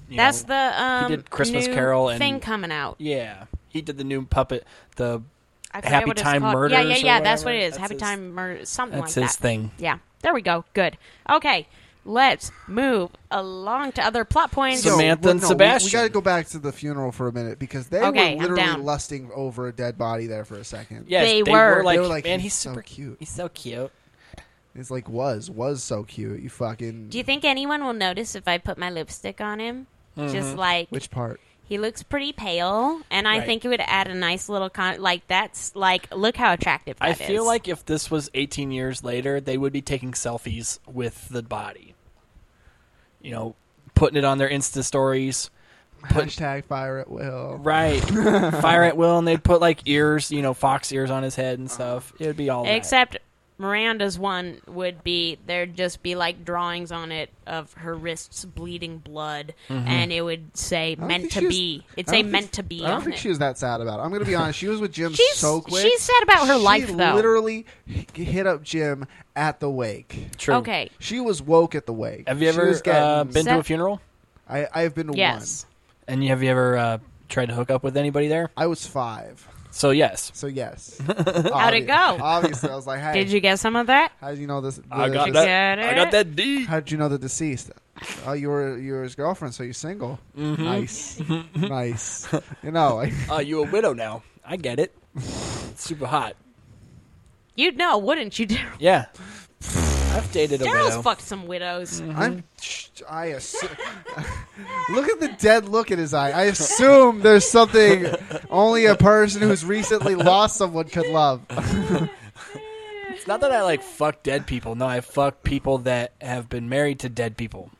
You That's know, the um, he did Christmas new Carol and thing coming out. Yeah, he did the new puppet, the I forget Happy what it's Time called. Murders. Yeah, yeah, yeah. or That's what whatever. it is. That's Happy his- Time Murder, something That's like his that. thing. Yeah, there we go. Good. Okay, let's move along to other plot points. So- Samantha well, and no, we- Sebastian. We, got to go back to the funeral for a minute because they Okay, were I'm literally down. lusting over a dead body there for a second. Yes, They they, were. were. like, They were like, man, he's he's so super cute." He's so cute. It's like was was so cute. You fucking. Do you think anyone will notice if I put my lipstick on him? Mm-hmm. Just like Which part? he looks pretty pale, and I Right. think it would add a nice little con. Like that's like look how attractive that I is. feel like if this was eighteen years later, they would be taking selfies with the body. You know, putting it on their Insta stories. Put- Hashtag fire at will. Right. Fire at will, and they'd put like ears, you know, fox ears on his head and stuff. It would be all that. Except Miranda's one would be there'd just be like drawings on it of her wrists bleeding blood, Mm-hmm. and it would say don't meant think to she was- be. It'd I say don't think- meant to be. I don't on think it. she was that sad about it. I'm going to be honest. She was with Jim She's so quick. she's sad about her she life though. literally h- hit up Jim at the wake. True. Okay. She was woke at the wake. Have you She ever was getting- uh, been to Set- a funeral? I, I've been to Yes. And you, have you ever uh, tried to hook up with anybody there? one. I was five. So yes. So yes. How'd it go? Obviously, I was like, hey. Did you get some of that? How did you know this? The, I got You that. get I it? got that D. How did you know the deceased? Oh, you were you were his girlfriend, so you're single. Mm-hmm. Nice, nice. You know, like, Oh, you a widow now? I get it. Super hot. You'd know, wouldn't you, Daryl? Yeah. I've dated a Daryl's widow. fucked some widows. I'm. I assume. Look at the dead look in his eye. I assume there's something only a person who's recently lost someone could love. It's not that I like fuck dead people. No, I fuck people that have been married to dead people.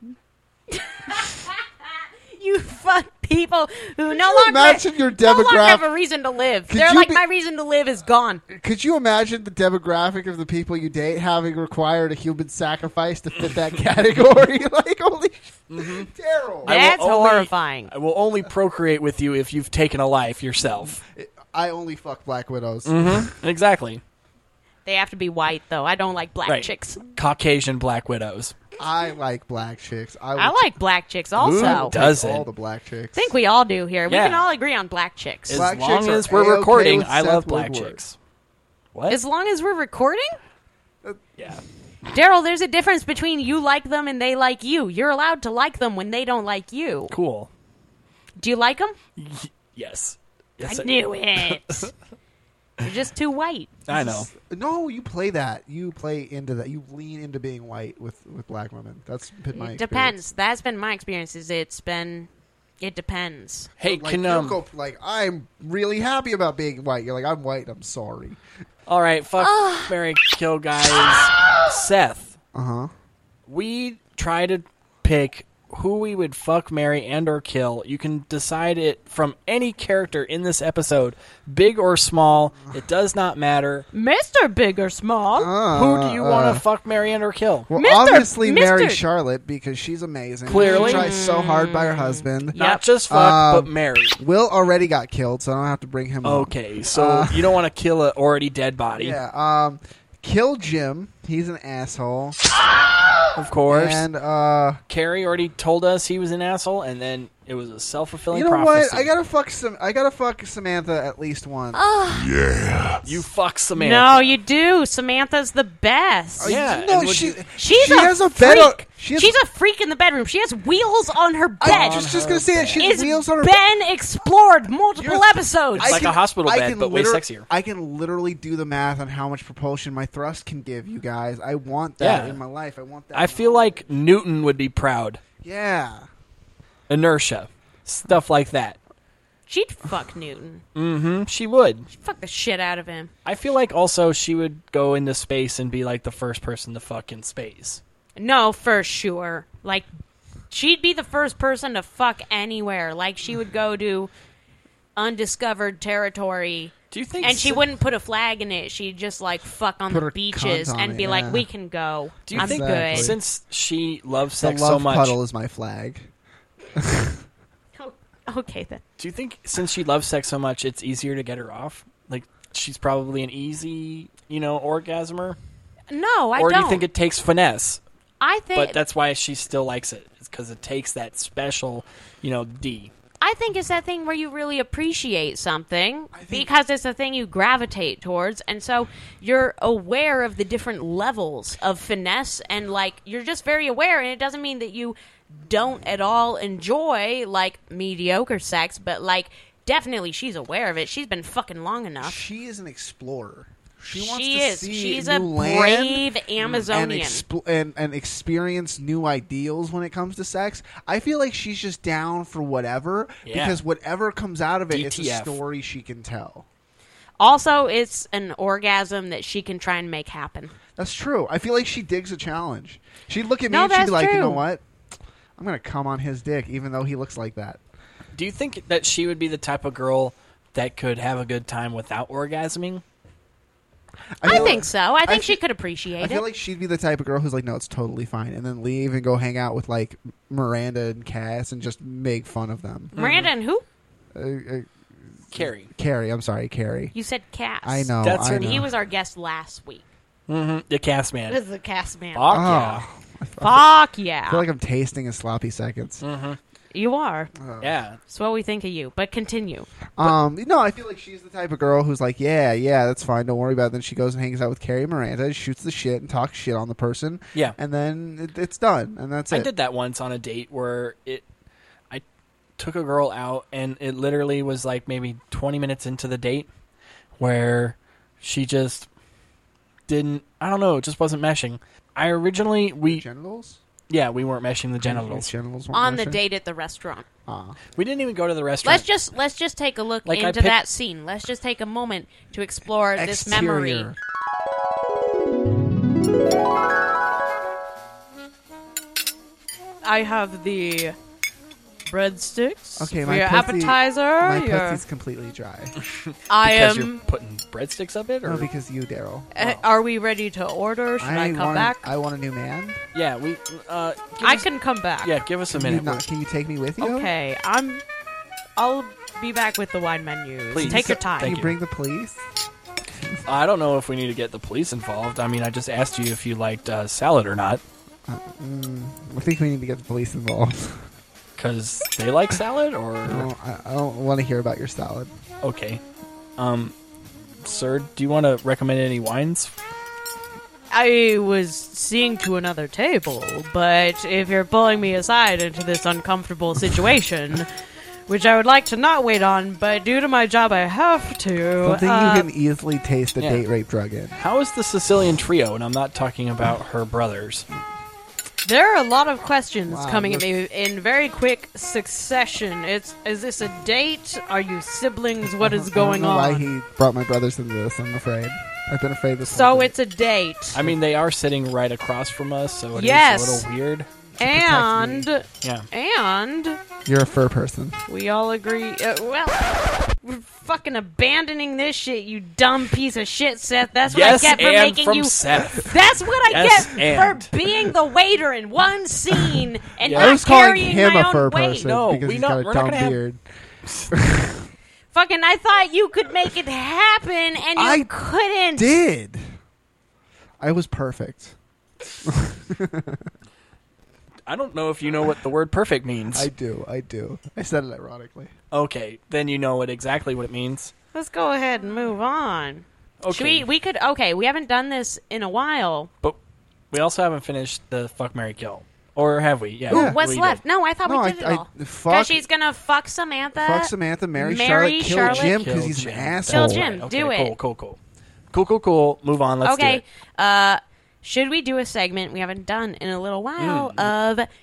You fuck people who no you longer imagine your no longer have demographic- a reason to live. Could They're you like, be- my reason to live is gone. Could you imagine the demographic of the people you date having required a human sacrifice to fit that category? Like, holy Mm-hmm. Daryl. I will That's only- horrifying. I will only procreate with you if you've taken a life yourself. I only fuck black widows. Mm-hmm. Exactly. They have to be white, though. I don't like black Right. chicks. Caucasian black widows. I like black chicks. I, I would like black chicks also. Who I doesn't? all the black chicks. think we all do here. We Yeah. can all agree on black chicks. As Black long chicks are as we're A-okay recording, with I Seth love black Woodward. chicks. What? As long as we're recording? yeah. Daryl, there's a difference between you like them and they like you. You're allowed to like them when they don't like you. Cool. Do you like them? Yes. Yes. I knew it. You're just too white. I know. No, you play that. You play into that. You lean into being white with, with black women. That's been my It experience. depends. That's been my experience. Is it's been, it depends. Hey, Like, can you um. go like, I'm really happy about being white. You're like, I'm white. I'm sorry. All right, fuck, Mary, kill, guys. Seth, Uh huh. we try to pick who we would fuck, marry, and or kill. You can decide it from any character in this episode, big or small. It does not matter. Mister Big or Small. Who do you want to fuck, marry, and or kill? Well, Mister obviously, marry Mister Charlotte because she's amazing. Clearly. She tries so hard by her husband. Not just fuck, Um, but marry. Will already got killed, so I don't have to bring him up. Okay, so Uh, you don't want to kill an already dead body, Yeah. Um, kill Jim. He's an asshole. of course. And uh, Carrie already told us he was an asshole, and then it was a self-fulfilling you know prophecy. what? I gotta fuck some. I gotta fuck Samantha at least once. You fuck Samantha. No, you do. Samantha's the best. Yeah, no, and would she. you- She's she a has a freak. bed. on- She has, She's a freak in the bedroom. She has wheels on her bed. I was just, just gonna say that she has It's wheels on her. been explored multiple You're- episodes. It's like a hospital I bed, can but way liter- sexier. I can literally do the math on how much propulsion my thrust can give you guys. I want that Yeah. in my life. I want that. I in feel my- like Newton would be proud. Yeah. Inertia, stuff like that. She'd fuck Newton. Mm-hmm. She would. She'd fuck the shit out of him. I feel like also she would go into space and be like the first person to fuck in space. No, for sure. Like, she'd be the first person to fuck anywhere. Like, she would go to undiscovered territory. Do you think? And she Sa- wouldn't put a flag in it. She'd just, like, fuck on Put the her beaches cunt on and it, be like, yeah. we can go. Do you I'm think Exactly. good. since she loves The sex love so much? puddle is my flag. Oh, okay, then. Do you think since she loves sex so much, it's easier to get her off? Like she's probably an easy, you know, orgasmer. No, I or don't. do you think it takes finesse? I think... But that's why she still likes it. It's because it takes that special, you know, D. I think it's that thing where you really appreciate something because it's a thing you gravitate towards, and so you're aware of the different levels of finesse, and like you're just very aware, and it doesn't mean that you don't at all enjoy like mediocre sex, but like definitely she's aware of it. She's been fucking long enough. She is an explorer. She wants She to is. see She's new a land brave and, Amazonian. expl- and and experience new ideals when it comes to sex. I feel like she's just down for whatever Yeah. because whatever comes out of it, it's D T F. a story she can tell. Also, it's an orgasm that she can try and make happen. That's true. I feel like she digs a challenge. She'd look at me No, and she'd be that's like, you know true. what? I'm gonna come on his dick, even though he looks like that. Do you think that she would be the type of girl that could have a good time without orgasming? I, feel think like- so. I think I she fe- could appreciate I it. feel like she'd be the type of girl who's like, no, it's totally fine, and then leave and go hang out with like Miranda and Cass and just make fun of them. Miranda and who? Uh, uh, Carrie. Carrie, I'm sorry, Carrie. You said Cass. I know. That's I her know. He was our guest last week. Mm-hmm. The cast man. This is the Cass man. Fuck Oh, yeah. Fuck yeah. I feel like I'm tasting his sloppy seconds. You are. Yeah. That's what we think of you. But continue. Um, no, I feel like she's the type of girl who's like, yeah, yeah, that's fine, don't worry about it. Then she goes and hangs out with Carrie Miranda, shoots the shit and talks shit on the person. Yeah. and then it, it's done, and that's I it. did that once on a date where it I took a girl out and it literally was like maybe twenty minutes into the date where she just didn't I don't know, it just wasn't meshing. I originally we Genitals? yeah, we weren't meshing the genitals. Genitals weren't On the meshing? date at the restaurant. Ah. We didn't even go to the restaurant. Let's just let's just take a look Like, I into picked- that scene. Let's just take a moment to explore this memory. Exterior. I have the breadsticks. Okay, for my your pussy- appetizer. My your- pussy's completely dry. I because am. you're putting breadsticks up it or No, because you, Daryl. Uh, Are we ready to order? Should I, come want, back? I want a new man. yeah, we uh give I us- can come back. Yeah, give us a Can you, minute. not, can you take me with you? Okay, I'm. I'll be back with the wine menu. Please. Take your time. Can Thank you you. bring the police? I don't know if we need to get the police involved. I mean, I just asked you if you liked uh, salad or not I think we need to get the police involved. because they like salad or I don't, I, I don't want to hear about your salad. okay. Um, sir, do you want to recommend any wines? I was seeing to another table, but if you're pulling me aside into this uncomfortable situation, which I would like to not wait on, but due to my job I have to. Something uh, you can easily taste a yeah. date rape drug in. How is the Sicilian trio? And I'm not talking about her brothers. There are a lot of questions Wow, coming at this- me in very quick succession. It's is this a date? Are you siblings? What is going I don't know on? why he brought my brothers into this. I'm afraid. I've been afraid this. So whole it's a date. I mean, they are sitting right across from us, so it is Yes. a little weird. and Yeah. and You're a fur person. we all agree. Uh, well, we're fucking abandoning this shit, you dumb piece of shit, Seth. That's what Yes, I get for and making from you. Seth. That's what I Yes, get and. for being the waiter in one scene and Yeah. not I was calling carrying him my a own fur weight. person No, because we he's not- got a we're not dumb gonna have- beard. Fucking, I thought you could make it happen, and you I couldn't. Did I was perfect? I don't know if you know what the word perfect means. I do. I do. I said it ironically. Okay, then you know what exactly what it means. Let's go ahead and move on. Okay. Should we? We could. Okay, we haven't done this in a while. But we also haven't finished the fuck, marry, kill. Or have we? Yeah. Yeah. What's we left? did. No, I thought No, we I, did it I all. fuck. Because she's gonna fuck Samantha. Fuck Samantha, marry, marry Charlotte, kill Charlotte. Jim because Kill he's Jim. an asshole. Kill Jim. Right, okay, do cool, it. Cool, cool, Cool, cool, cool. Move on. Let's okay. do it. Uh, should we do a segment we haven't done in a little while Mm. of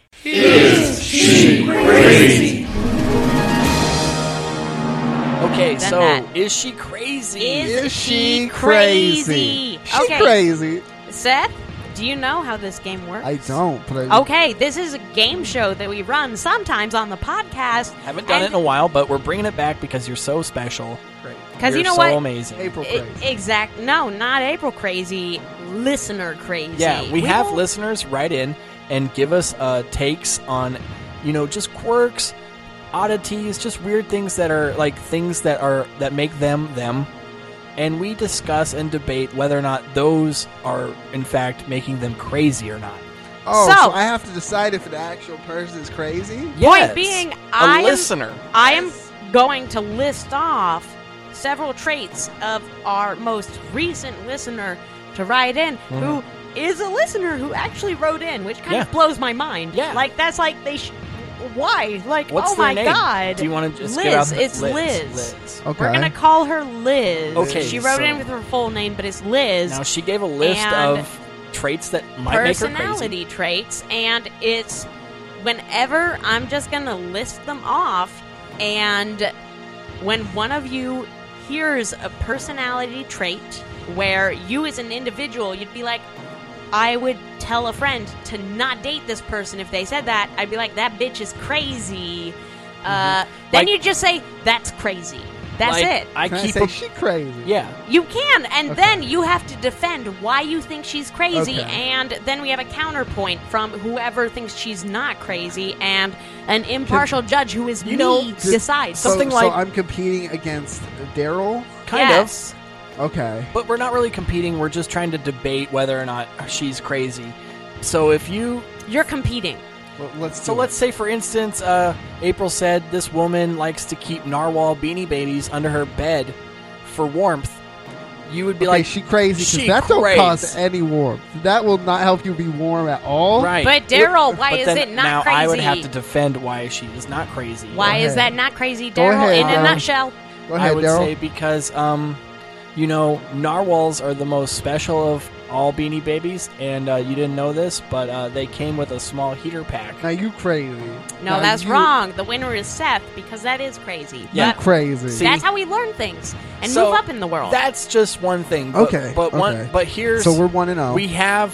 Okay, Done so that. is she crazy? Is Is she she crazy? crazy? She Okay. crazy. Seth? Do you know how this game works? I don't. But I, Okay, this is a game show that we run sometimes on the podcast. Haven't done it in a while, but we're bringing it back because you're so special. Great. Because You're you know so what? amazing. April I- crazy. exact. No, not April crazy. Listener crazy. Yeah, we, have will- listeners write in and give us uh, takes on, you know, just quirks, oddities, just weird things that are like things that are that make them them, and we discuss and debate whether or not those are in fact making them crazy or not. Oh, So- so, I have to decide if an actual person is crazy? Yes. Point being, a I am- listener. I am going to list off several traits of our most recent listener to write in, who is a listener who actually wrote in, which kind Yeah. of blows my mind. Yeah. Like, that's like, they sh- why? Like, What's oh their my name? God. Do you want to just Liz, give out the- it's Liz. Liz. Okay. We're going to call her Liz. Okay, She wrote so- in with her full name, but it's Liz. Now she gave a list And of traits that might make her crazy. Personality traits, and it's whenever I'm just going to list them off, and when one of you hears a personality trait where you as an individual, you'd be like, I would tell a friend to not date this person if they said that. I'd be like, that bitch is crazy. Uh, then Like- you just say, that's crazy. That's Like, it. I Can I keep say a, she crazy? yeah. You can, and Okay. then you have to defend why you think she's crazy, Okay. and then we have a counterpoint from whoever thinks she's not crazy, and an impartial judge who is You me know, decides. So, Something so like- I'm competing against Daryl? Kind yes. Okay. of. But we're not really competing. We're just trying to debate whether or not she's crazy. So if you You're competing. Well, let's So do let's it. say, for instance, uh, April said this woman likes to keep narwhal beanie babies under her bed for warmth. You would be Okay, like, she crazy she because that don't craze. cause any warmth. That will not help you be warm at all. right. But Daryl, why But is then it not now crazy? I would have to defend why she is not crazy. Why Go is ahead. that not crazy, Go Daryl? ahead, In a Daryl. nutshell, Go ahead, I would Daryl. say because, um, you know, narwhals are the most special of all beanie babies, and uh, you didn't know this, but uh, they came with a small heater pack. Now you crazy. no, Now that's you- wong. The winner is Seth because that is crazy. Yeah. You But crazy. See, that's how we learn things and So, move up in the world. That's just one thing. But, Okay, But one. okay. But here's so we're one and zero. we have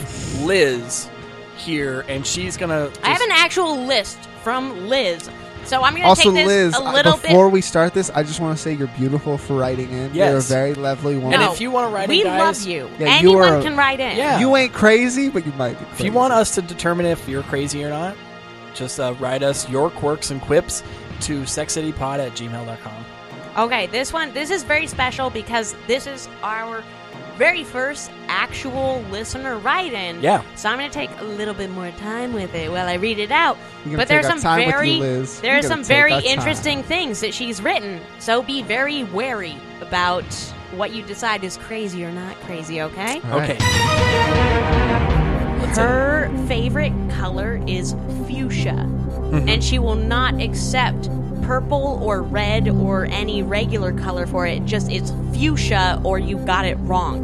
Liz here, and she's gonna. Just, I have an actual list from Liz, so I'm going to Also, take this Liz, a I- little before bit. we start this, I just want to say you're beautiful for writing in. You're a Yes. very lovely woman. And No, if you want to write we in, guys, love you. Yeah, you Anyone are a- can write in. Yeah. You ain't crazy, but you might be If crazy. you want us to determine if you're crazy or not, just uh, write us your quirks and quips to sexcitypod at gmail dot com. Okay, this one, this is very special because this is our very first actual listener write-in. Yeah. So I'm going to take a little bit more time with it while I read it out. You're gonna But there's take our some time with very, you, Liz. there You're are gonna some take very our time. interesting things that she's written. So be very wary about what you decide is crazy or not crazy. Okay. All right. Okay. Let's see. Her favorite color is fuchsia, Mm-hmm. and she will not accept purple or red or any regular color for it. Just it's fuchsia or you got it wrong.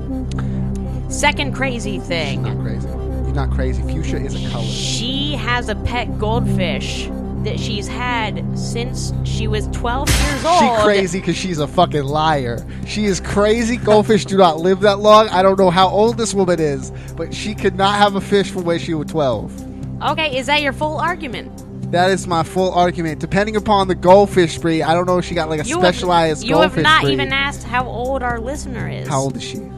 Second crazy You're thing. not crazy. You're not crazy. Fuchsia is a color. She has a pet goldfish that she's had since she was twelve years old. She crazy because she's a fucking liar. She is crazy. Goldfish do not live that long. I don't know how old this woman is, but she could not have a fish from when she was twelve. Okay, is that your full argument? That is my full argument. Depending upon the goldfish breed, I don't know if she got like a You specialized have, you have goldfish not breed. even asked how old our listener is. How old is she?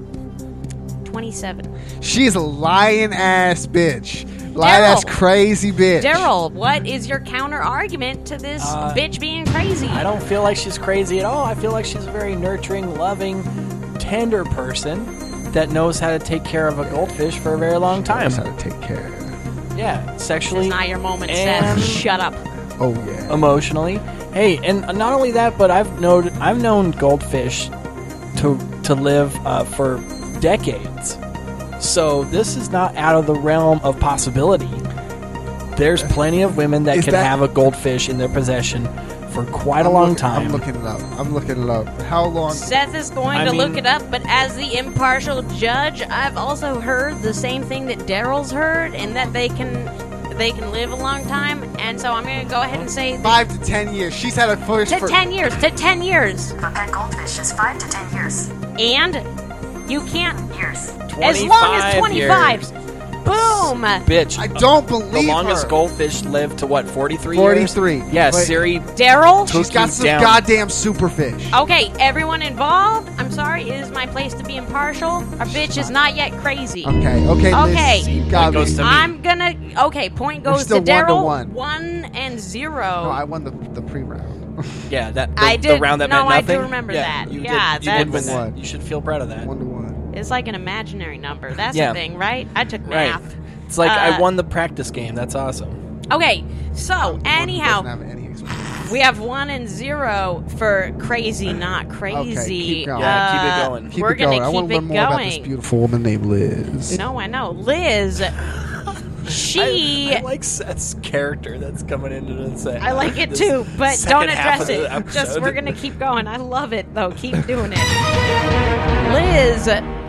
twenty-seven. She's a lying ass bitch. Lying ass Daryl. crazy bitch. Daryl, what is your counter argument to this Uh, bitch being crazy? I don't feel like she's crazy at all. I feel like she's a very nurturing, loving, tender person that knows how to take care of a goldfish for a very long time. Knows how to take care. Yeah, This sexually, is not your moment, and- Seth. Shut up. Oh yeah. emotionally. Hey, and not only that, but I've known I've known goldfish to to live uh, for decades. So this is not out of the realm of possibility. There's plenty of women that Is can that- have a goldfish in their possession for quite a I'm long looking- time. I'm looking it up. I'm looking it up. How long? Seth is going I to mean- look it up, but as the impartial judge, I've also heard the same thing that Daryl's heard, and that they can they can live a long time. And so I'm going to go ahead and say that Five to ten years. She's had a fish to for ten years. To ten years, A pet goldfish is five to ten years. and you can't Years. as long as twenty-five. years. Boom. Bitch, I don't the believe longest her. goldfish lived to what, forty-three forty-three. years? Yeah, But Siri Daryl. She's took got you some down. goddamn superfish. Okay, everyone involved. I'm sorry. It is my place to be impartial. Our bitch is not yet crazy. Okay, okay, Okay. Liz, you got Goes me. to me. I'm gonna. Okay, point We're goes still to one to Daryl. one. One and zero. No, I won the the pre-round. Yeah, that the, I the did- round that no, meant I do nothing. remember yeah, that. You Yeah, did, you did win that's- that. You should feel proud of that. One to one. It's like an imaginary number. That's Yeah. the thing, right? I took Right. math. It's like Uh, I won the practice game. That's awesome. Okay, so One who anyhow, doesn't have any experience. we have one and zero for crazy, not crazy. Okay, keep going. Yeah, keep it Uh, going. Keep We're it going. gonna I want keep to learn it more about this going. beautiful woman named Liz. No, I know. Liz, she. I, I like Seth's character that's coming into this. uh, I like it this too, but second don't half address of the it. Just episode. we're gonna keep going. I love it though. Keep doing it. Liz,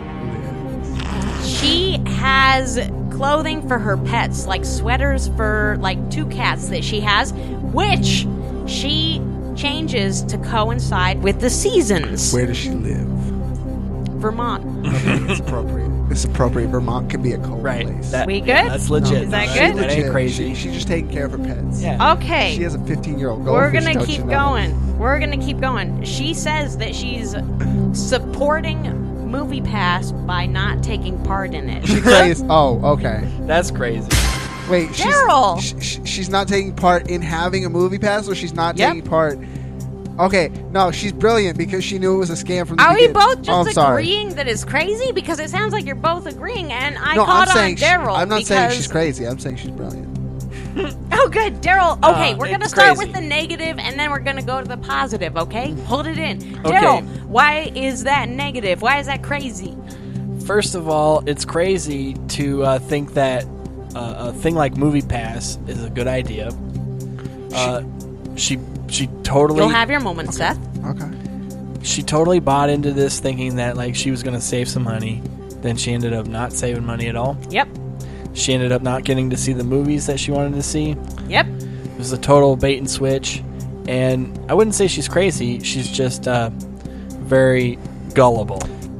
she has clothing for her pets, like sweaters for like two cats that she has, which she changes to coincide with the seasons. Where does she live? Vermont. Okay, it's appropriate. It's appropriate. Vermont can be a cold Right. place. That, We good? yeah, that's legit. Is that She's good? That ain't legit. crazy. She, she's just taking care of her pets. Yeah. Okay. She has a fifteen-year-old We're goldfish. gonna don't keep you know? going. We're gonna keep going. She says that she's supporting MoviePass by not taking part in it. She crazy. Oh, okay. That's crazy. Wait, she's, Daryl! sh- sh- she's not taking part in having a movie pass, or she's not Yep. taking part. Okay, no, she's brilliant because she knew it was a scam from the Are we beginning. both Oh, just I'm sorry. agreeing that it's crazy? Because it sounds like you're both agreeing, and I No, caught I'm saying on she- Daryl. I'm not because... saying she's crazy. I'm saying she's brilliant. Oh, good, Daryl. Okay, Uh, we're gonna it's start crazy. with the negative, and then we're gonna go to the positive. Okay, hold it in, Okay. Daryl. Why is that negative? Why is that crazy? First of all, it's crazy to uh, think that uh, a thing like MoviePass is a good idea. Uh, she she totally You'll have your moment, Seth. Okay. she totally bought into this thinking that like she was going to save some money. Then she ended up not saving money at all. Yep. She ended up not getting to see the movies that she wanted to see. Yep. It was a total bait and switch. And I wouldn't say she's crazy. She's just uh, very gullible.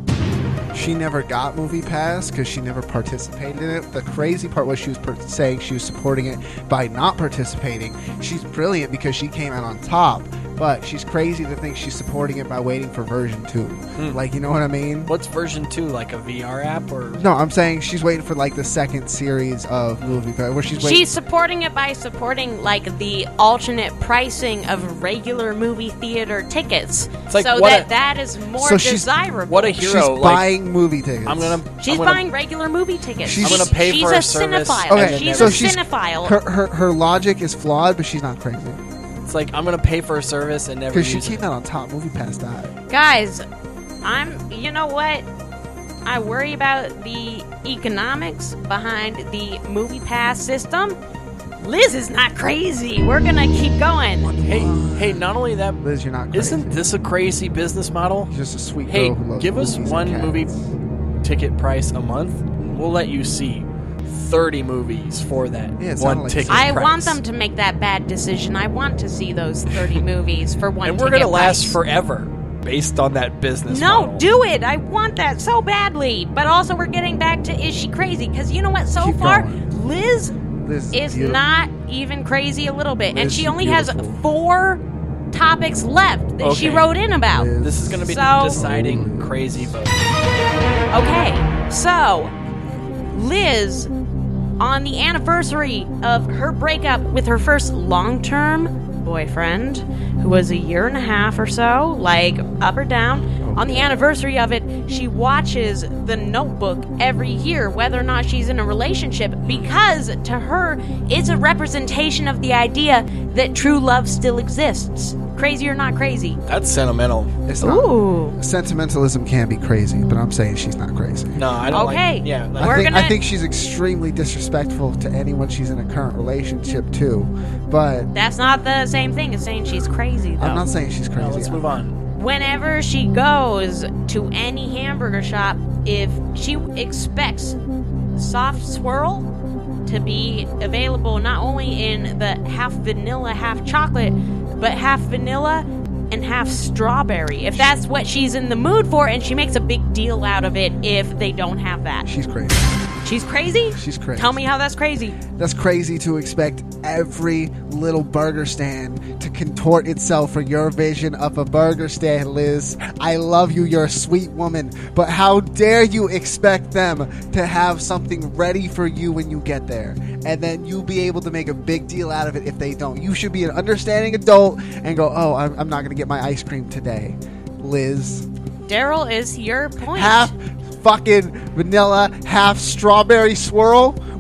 She never got Movie Pass because she never participated in it. The crazy part was she was per- saying she was supporting it by not participating. She's brilliant because she came out on top, but she's crazy to think she's supporting it by waiting for version two. Like, you know what I mean? What's version two? Like a V R app or? No, I'm saying she's waiting for like the second series of Movie Pass, where she's waiting. She's supporting it by supporting like the alternate pricing of regular movie theater tickets, It's like, so what that a- that is more So she's- desirable. What a she's hero! like, buying movie tickets. I'm gonna. She's I'm gonna, buying regular movie tickets. She's- I'm gonna pay she's for a a service cinephile. and Okay, then she's so a she's cinephile. her, her her logic is flawed, but she's not crazy It's like I'm gonna pay for a service and never because she use came it. out on top. Movie Pass died. Guys, I'm. You know what? I worry about the economics behind the Movie Pass system. Liz is not crazy. We're gonna keep going. Hey, hey! Not only that, Liz, you're not crazy. isn't this a crazy business model? You're just a sweet Hey, girl who loves give us movies one and movie cats. ticket price a month. We'll let you see thirty movies for that Yeah, it sounded one like- ticket I price. want them to make that bad decision. I want to see those thirty movies for one and we're ticket gonna last price. forever based on that business No, model. do it. I want that so badly. But also, we're getting back to is she crazy? Because you know what? So Keep far, going. Liz Liz is is beautiful. not even crazy a little bit. and Liz she is only has beautiful. four topics left that she Okay. wrote in about. Liz. This is gonna be So- the deciding crazy vote. Okay, so Liz, on the anniversary of her breakup with her first long-term boyfriend, who was a year and a half or so, like up or down, on the anniversary of it, she watches The Notebook every year, whether or not she's in a relationship, because to her, it's a representation of the idea that true love still exists. Crazy or not crazy? That's sentimental. It's not. Ooh. Sentimentalism can be crazy, but I'm saying she's not crazy. No, I don't Okay. like. Yeah, I like, We're think, I gonna- think she's extremely disrespectful to anyone she's in a current relationship to. But That's not the same thing as saying she's crazy, though. I'm not saying she's no, crazy. let's move on. Whenever she goes to any hamburger shop, if she expects soft swirl to be available not only in the half vanilla, half chocolate, but half vanilla and half strawberry, if that's what she's in the mood for, and she makes a big deal out of it if they don't have that. She's crazy. She's crazy? She's crazy. Tell me how that's crazy. That's crazy to expect every little burger stand to contort itself for your vision of a burger stand, Liz. I love you, you're a sweet woman, but how dare you expect them to have something ready for you when you get there, and then you be able to make a big deal out of it if they don't. You should be an understanding adult and go, oh, I'm, I'm not going to get my ice cream today, Liz. Daryl is your point. Half fucking vanilla, half strawberry swirl.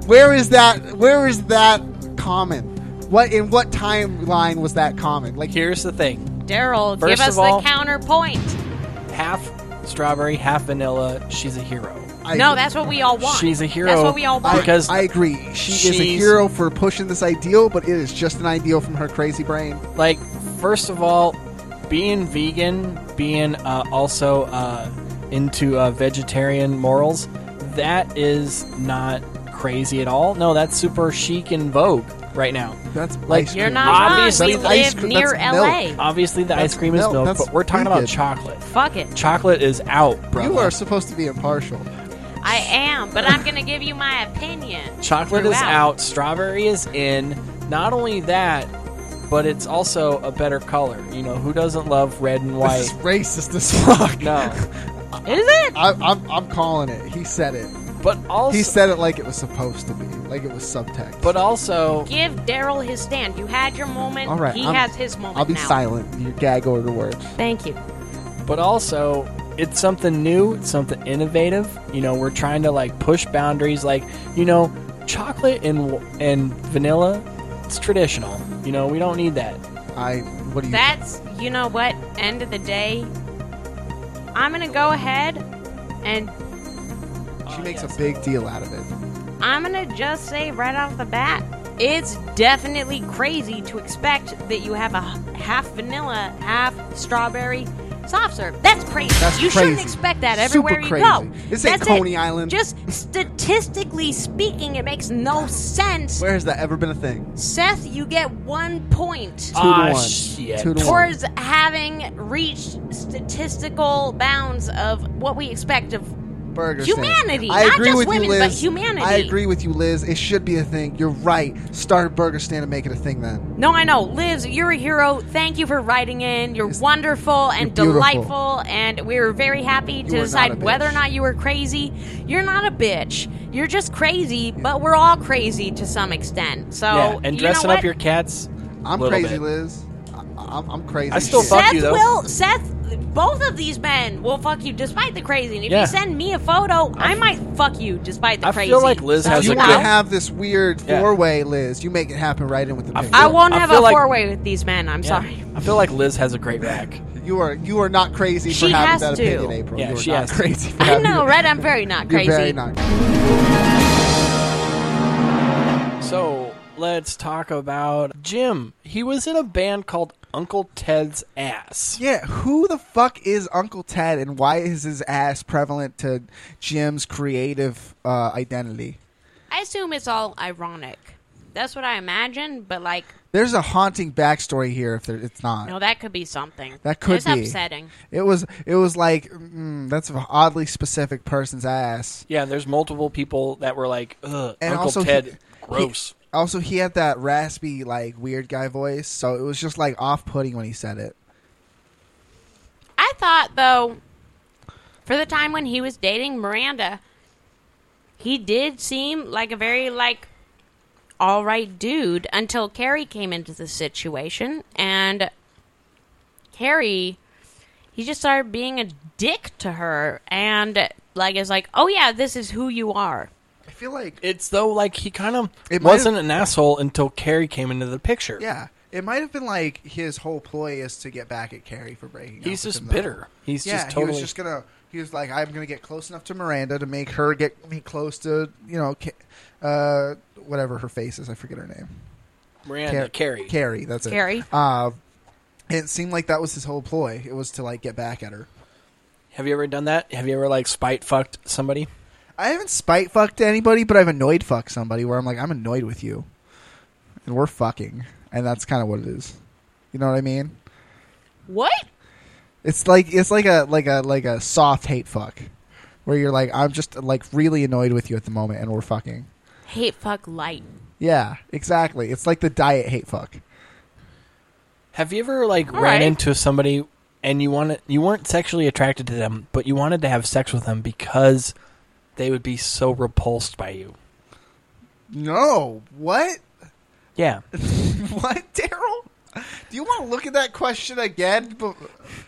Where is that? Where is that common? What in what timeline was that common? Like, here's the thing. Daryl, First give us of all- the counterpoint. Half strawberry, half vanilla. She's a hero. I, No, that's what we all want. She's a hero That's what we all want. I, because I agree. She is a she's- hero for pushing this ideal, but it is just an ideal from her crazy brain. Like, first of all, being vegan, being uh, also uh, into uh, vegetarian morals, that is not crazy at all. No, that's super chic and vogue right now. That's Like, ice You're cream. not wrong. Obviously, We That's ice live cream- near that's L A. milk. Obviously, the That's ice cream is milk. milk, That's but we're talking about vegan. chocolate. Fuck it. Chocolate is out, bro. You are supposed to be impartial. I am, but I'm going to give you my opinion. Chocolate is throughout. out. Strawberry is in. Not only that, but it's also a better color. You know, who doesn't love red and white? This is racist as fuck. No. Is it? I, I'm, I'm calling it. He said it. But also, He said it like it was supposed to be, like it was subtext. but also, Give Daryl his stand. You had your moment. All right, he I'm- has his moment I'll be now. silent. Your gag order words. Thank you. but also, it's something new. It's something innovative. You know, we're trying to like push boundaries. Like, you know, chocolate and and vanilla. It's traditional. You know, we don't need that. I. What do you? That's, you know what, end of the day, I'm going to go ahead and She makes a big deal out of it. I'm going to just say right off the bat, it's definitely crazy to expect that you have a half vanilla, half strawberry soft serve. That's crazy. That's you shouldn't crazy. expect that Super everywhere you crazy. go. This ain't That's Coney it. Island. Just statistically speaking, it makes no sense. Where has that ever been a thing? Seth, you get one point. Two Ah, to one. shit. Two to one. Towards having reached statistical bounds of what we expect of Burger humanity, stand. I not agree just with women, you, Liz. but humanity. I agree with you, Liz. It should be a thing. You're right. Start a burger stand and make it a thing then. No, I know. Liz, you're a hero. Thank you for writing in. You're wonderful and you're beautiful. delightful, and we were very happy to are not a decide whether or bitch. not you were crazy. You're not a bitch. You're just crazy, but we're all crazy to some extent. So, Yeah, and you know dressing what? up your cats. I'm little crazy, bit. Liz. I, I'm, I'm crazy. I still shit. fuck Seth you, though. will. Seth, both of these men will fuck you despite the crazy. And if Yeah. you send me a photo, I might fuck you despite the I crazy. feel like Liz So, has You you a want know, to have this weird Yeah. four-way, Liz. You make it happen right in with the I picture. I won't I have feel a like- four way with these men. I'm Yeah. sorry. I feel like Liz has a great rack. You are you are not crazy for She having has that to. opinion, April. Yeah, you are she not has to. crazy for I having know, it. right? I'm very not You're crazy. very not. So let's talk about Jim. He was in a band called Uncle Ted's Ass. Yeah, who the fuck is Uncle Ted, and why is his ass prevalent to Jim's creative uh, identity? I assume it's all ironic. That's what I imagine, but like, There's a haunting backstory here. If there, it's not, no, that could be something. that could it's be upsetting. It was. It was like mm, that's an oddly specific person's ass. Yeah, there's multiple people that were like, ugh, And Uncle also Ted, he- gross. He, also, he had that raspy, like weird guy voice, so it was just like off-putting when he said it. I thought though, for the time when he was dating Miranda, he did seem like a very like all right dude until Carrie came into the situation, and Carrie, he just started being a dick to her, and like is like, oh yeah, this is who you are. I feel like It's though like he kind of It might wasn't an asshole until Carrie came into the picture. yeah, it might have been like his whole ploy is to get back at Carrie for breaking. up He's with just him, though. bitter. He's Yeah, just totally. he was just gonna. He was like, I'm gonna get close enough to Miranda to make her get me close to, you know, Ca- uh, whatever her face is. I forget her name. Miranda, Car- Carrie. Carrie. That's it. Carrie. Uh, it seemed like that was his whole ploy. It was to like get back at her. Have you ever done that? Have you ever like spite fucked somebody? I haven't spite fucked anybody, but I've annoyed fucked somebody where I'm like, I'm annoyed with you, and we're fucking, and that's kind of what it is. You know what I mean? What? It's like it's like a like a like a soft hate fuck, where you're like, I'm just like really annoyed with you at the moment, and we're fucking. Hate fuck light. Yeah, exactly. It's like the diet hate fuck. Have you ever like All ran right. into somebody and you wanted you weren't sexually attracted to them, but you wanted to have sex with them because they would be so repulsed by you? No, what? Yeah. What, Daryl? Do you want to look at that question again? But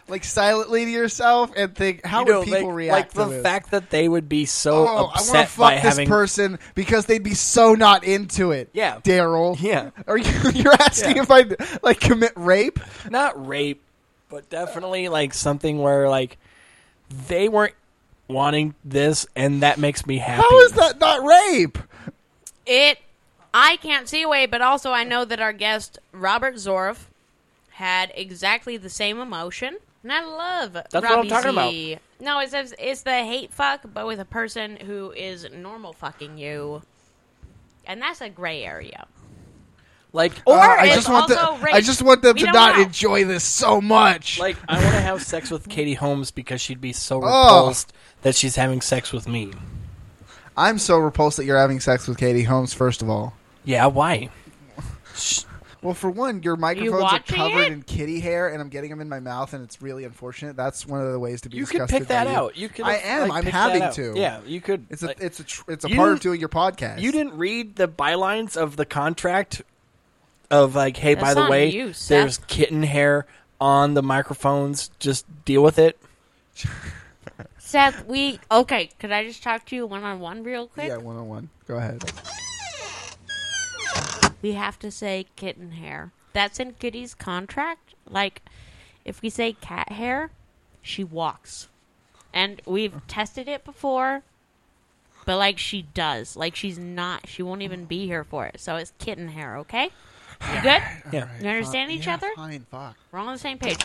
like silently to yourself and think, how You know, would people like, react like to the this? fact that they would be so oh, I want to upset fuck by this having person because they'd be so not into it. Yeah. Daryl. Yeah. Are you? You're asking Yeah. if I like commit rape? not rape, but definitely like something where like they weren't wanting this, and that makes me happy. How is that not rape? It, I can't see away, but also I know that our guest, Robert Zorf, had exactly the same emotion. And I love That's what Robbie I'm talking Z. No, it's, it's the hate fuck, but with a person who is normal fucking you. And that's a gray area. Like, Or Uh, I it's just want also the, rape. I just want them We to don't not know. enjoy this so much. like I want to have sex with Katie Holmes because she'd be so Oh. repulsed that she's having sex with me. I'm so repulsed that you're having sex with Katie Holmes. First of all, Yeah, why? well, for one, your microphones are watching covered it? in kitty hair, and I'm getting them in my mouth, and it's really unfortunate. That's one of the ways to be You could disgusted pick that by you. out. You could. I am. like, I'm pick that having out. to. Yeah, you could. It's a like, it's a tr- it's a you part of didn't- doing your podcast. You didn't read the bylines of the contract of like, hey, That's by the on way, you, Seth. there's kitten hair on the microphones. Just deal with it. Seth, we... Okay, could I just talk to you one-on-one real quick? Yeah, one on one. Go ahead. We have to say kitten hair. That's in Kitty's contract. Like, if we say cat hair, she walks. And we've tested it before, but, like, she does. Like, she's not... She won't even be here for it. So it's kitten hair, okay? You good? Yeah. You understand Fine. each Yeah, other? Fine, fuck. We're on the same page.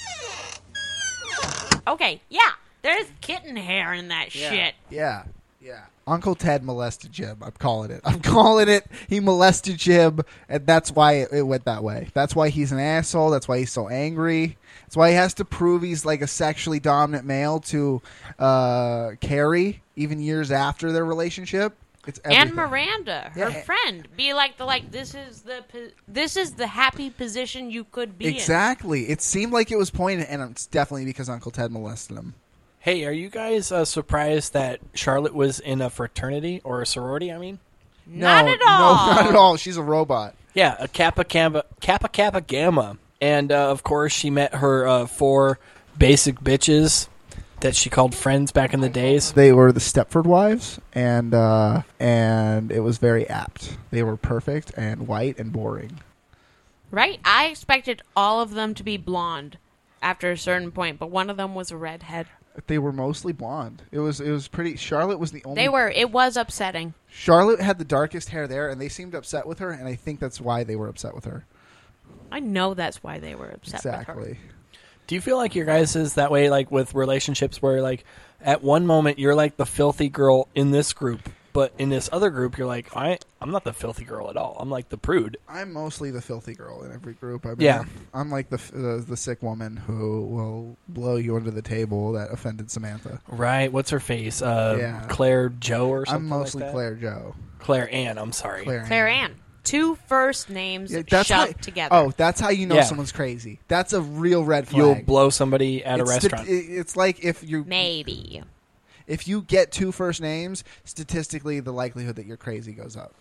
Okay, yeah. There's kitten hair in that shit. Yeah, yeah. Uncle Ted molested Jim. I'm calling it. I'm calling it. He molested Jim, and that's why it, it went that way. That's why he's an asshole. That's why he's so angry. That's why he has to prove he's like a sexually dominant male to uh, Carrie, even years after their relationship. It's everything. And Miranda, her Yeah. friend, be like the like. This is the po- this is the happy position you could be in. Exactly. It seemed like it was pointed, and it's definitely because Uncle Ted molested him. Hey, are you guys uh, surprised that Charlotte was in a fraternity or a sorority? I mean, Not no, at all. No, not at all. She's a robot. yeah, a Kappa Kappa Kappa Kappa Gamma, and uh, of course she met her uh, four basic bitches that she called friends back in the days. They were the Stepford wives, and uh, and it was very apt. They were perfect and white and boring. Right? I expected all of them to be blonde after a certain point, but one of them was a redhead. They were mostly blonde. It was it was pretty. Charlotte was the only. They were. It was upsetting. Charlotte had the darkest hair there, and they seemed upset with her, and I think that's why they were upset with her. I know that's why they were upset with her. Exactly. Do you feel like your guys is that way, like with relationships, where like at one moment you're like the filthy girl in this group, but in this other group you're like, I I'm not the filthy girl at all. I'm like the prude. I'm mostly the filthy girl in every group. I mean, Yeah. I'm like the, the the sick woman who will blow you under the table that offended Samantha. Right? What's her face? Uh, Yeah. Claire Joe or something. I'm mostly like that? Claire Joe. Claire Ann. I'm sorry. Claire. Claire Ann. Two first names Yeah, that's shoved how, together. Oh, that's how you know Yeah. someone's crazy. That's a real red flag. You'll blow somebody at it's a sti- restaurant. it- it's like if you Maybe. if you get two first names, statistically, the likelihood that you're crazy goes up.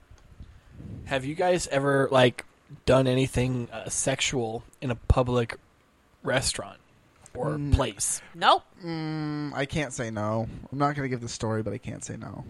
Have you guys ever like done anything uh, sexual in a public restaurant or Mm. place? Nope. Mm, I can't say no. I'm not going to give the story, but I can't say no.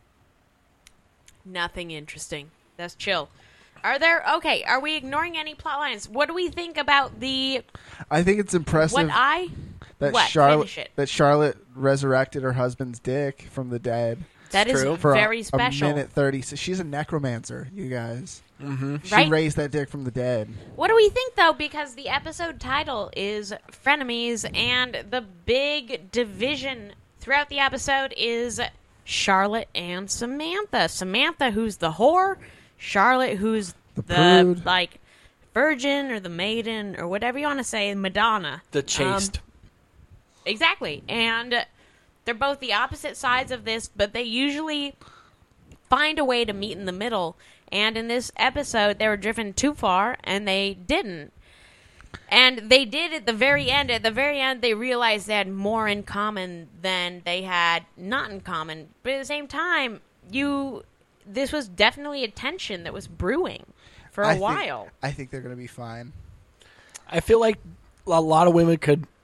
Nothing interesting. That's chill. Are there... Okay, are we ignoring any plot lines? What do we think about the... I think it's impressive What I... that what? Charlotte Finish it. that Charlotte resurrected her husband's dick from the dead. That is true. For a- very special. A minute thirty. So she's a necromancer, you guys. Mm-hmm. She Right. raised that dick from the dead. What do we think, though? Because the episode title is Frenemies, and the big division throughout the episode is Charlotte and Samantha. Samantha, who's the whore. Charlotte, who's The the, prude. like, virgin or the maiden or whatever you want to say, Madonna. The chaste. Um, exactly. And they're both the opposite sides of this, but they usually find a way to meet in the middle. And in this episode, they were driven too far, and they didn't. And they did at the very end. At the very end, they realized they had more in common than they had not in common. But at the same time, you, this was definitely a tension that was brewing for a I think- while. I think they're going to be fine. I feel like a lot of women could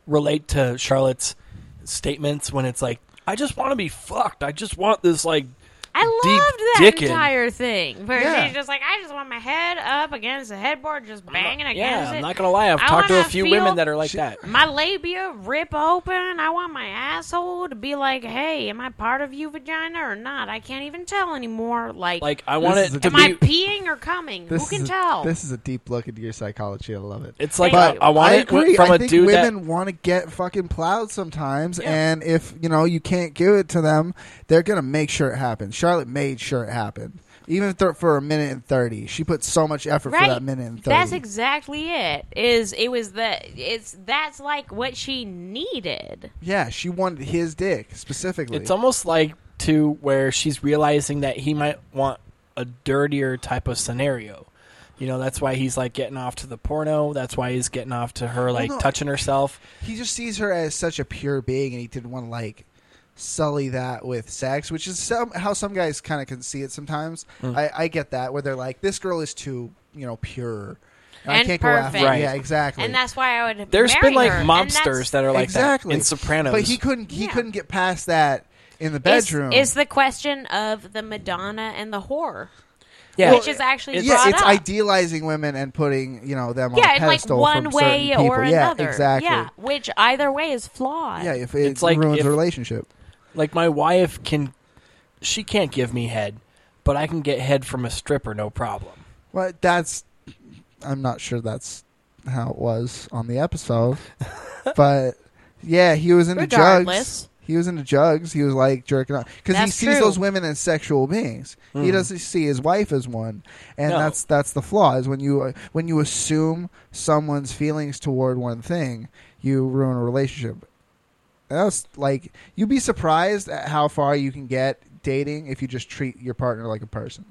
relate to Charlotte's statements when it's like, I just want to be fucked. I just want this, like, I deep loved that dickin'. entire thing. Where Yeah. she's just like, I just want my head up against the headboard, just banging against Yeah, it. I'm not going to lie. I've I talked to a wanna few feel women that are like that. my labia rip open. I want my asshole to be like, hey, am I part of you vagina or not? I can't even tell anymore. Like, Like, I want This it is a to am I be... peeing or coming? Who This can is a, tell? This is a deep look into your psychology. I love it. It's like, Thank I, I want I it agree. from I a think dude that... women want to get fucking plowed sometimes, Yeah. and if you know you can't give it to them, they're gonna make sure it happens. Charlotte made sure it happened, even if they're for a minute and thirty. She put so much effort right. for that minute and thirty. That's exactly it. Is it was the it's that's like what she needed. Yeah, she wanted his dick specifically. It's almost like to where she's realizing that he might want a dirtier type of scenario. You know, that's why he's like getting off to the porno. That's why he's getting off to her like no. touching herself. He just sees her as such a pure being, and he didn't want to like sully that with sex, which is some, how some guys kind of can see it sometimes. Mm. I, I get that, where they're like, this girl is too, you know, pure. I And can't perfect. go after. Right. Yeah, exactly. And that's why I would There's marry been like her. And mobsters that's- that are like exactly that in Sopranos. But he couldn't. He Yeah. couldn't get past that in the It's- bedroom. It's, the question of the Madonna and the whore. yeah, which is actually it's- yeah, brought it's up. idealizing women and putting you know them on Yeah, a in like pedestal one from certain way people. or yeah, another. exactly. Yeah, which either way is flawed. Yeah, if it It's like ruins if- a relationship. like my wife can, she can't give me head, but I can get head from a stripper, no problem. Well, that's. I'm not sure that's how it was on the episode, but yeah, he was into Regardless. jugs. He was into jugs. He was like jerking off because he That's sees true. those women as sexual beings. He Mhm. doesn't see his wife as one, and No. that's that's the flaw. Is when you uh, when you assume someone's feelings toward one thing, you ruin a relationship. That's like you'd be surprised at how far you can get dating if you just treat your partner like a person.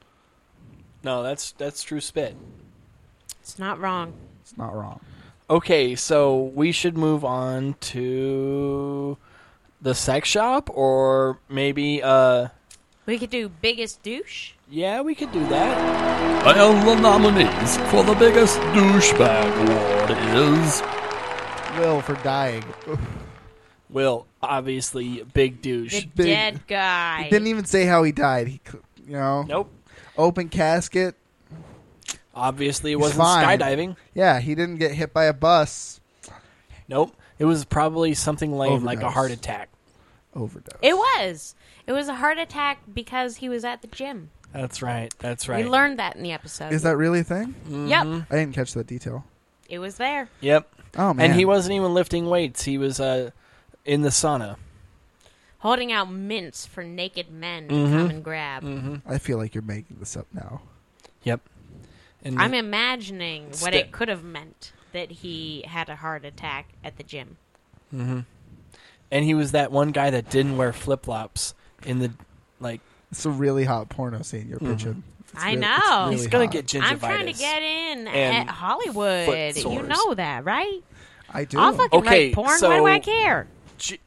No, that's that's true spit. It's not wrong. It's not wrong. Okay, so we should move on to the sex shop, or maybe, uh, We could do biggest douche. yeah, we could do that. And the nominees for the biggest douchebag award is... Will for dying. Will, obviously, big douche. The Big- dead guy. He didn't even say how he died. He, cl- you know, Nope. open casket. Obviously, it He's wasn't fine. skydiving. Yeah, he didn't get hit by a bus. Nope. It was probably something lame, like a Overdose. heart attack. Overdose. It was. It was a heart attack because he was at the gym. That's right. That's right. We learned that in the episode. Is that really a thing? Yep. I didn't catch that detail. It was there. Yep. Oh man. And he wasn't even lifting weights. He was uh, in the sauna. Holding out mints for naked men to Mhm. come and grab. Mm-hmm. I feel like you're making this up now. Yep. And I'm imagining what Sta- it could have meant that he had a heart attack at the gym. hmm And he was that one guy that didn't wear flip flops in the like. It's a really hot porno scene you're Mhm. pitching. It's I really- know. it's really He's gonna hot. get gingivitis. I'm trying to get in and at Hollywood. foot You sores. know that, right? I do. I'll fucking Okay, write porn. so- Why do I care? G-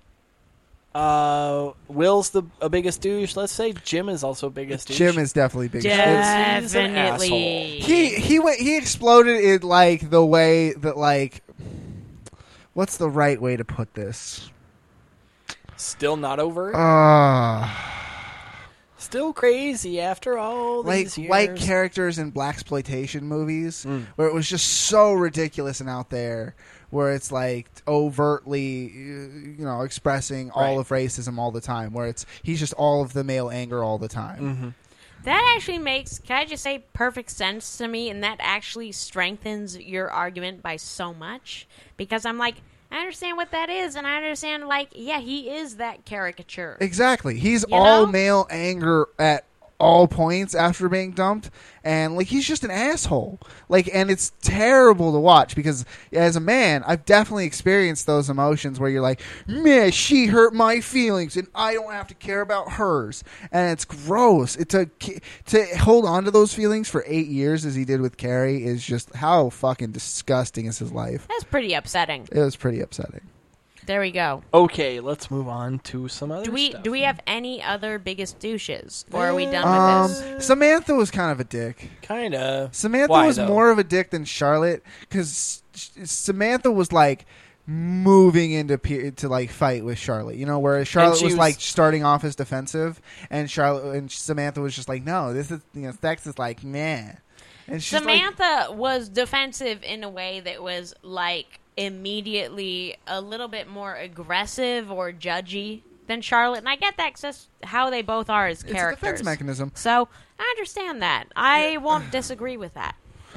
uh, Will's the a biggest douche. Let's say Jim is also biggest douche. Jim is definitely big. he's an Definitely. He he went he exploded in like the way that like what's the right way to put this? Still not over. Ah. Still crazy after all like these years. white characters in blaxploitation movies Mm. where it was just so ridiculous and out there where it's like overtly you know expressing all Right. of racism all the time where it's he's just all of the male anger all the time. Mm-hmm. That actually makes, can I just say, perfect sense to me, and that actually strengthens your argument by so much. Because I'm like, I understand what that is, and I understand, like, yeah, he is that caricature. Exactly. He's You all know? male anger at all points after being dumped, and like he's just an asshole. Like, and it's terrible to watch because as a man, I've definitely experienced those emotions where you're like, "Man, she hurt my feelings, and I don't have to care about hers," and it's gross. It to to hold on to those feelings for eight years as he did with Carrie is just how fucking disgusting is his life. That's pretty upsetting. It was pretty upsetting. There we go. Okay, let's move on to some other Do we stuff. do we have any other biggest douches, or are we done Um, with this? Samantha was kind of a dick. Kind of. Samantha Why, was though? more of a dick than Charlotte because Samantha was like moving into pe- to like fight with Charlotte. You know, whereas Charlotte was, was- like starting off as defensive, and Charlotte and Samantha was just like, no, this is you know, sex is like meh. And she's like, Samantha was defensive in a way that was like immediately a little bit more aggressive or judgy than Charlotte, and I get that 'cause that's how they both are as it's a characters. defense mechanism. So I understand that. I won't disagree with that.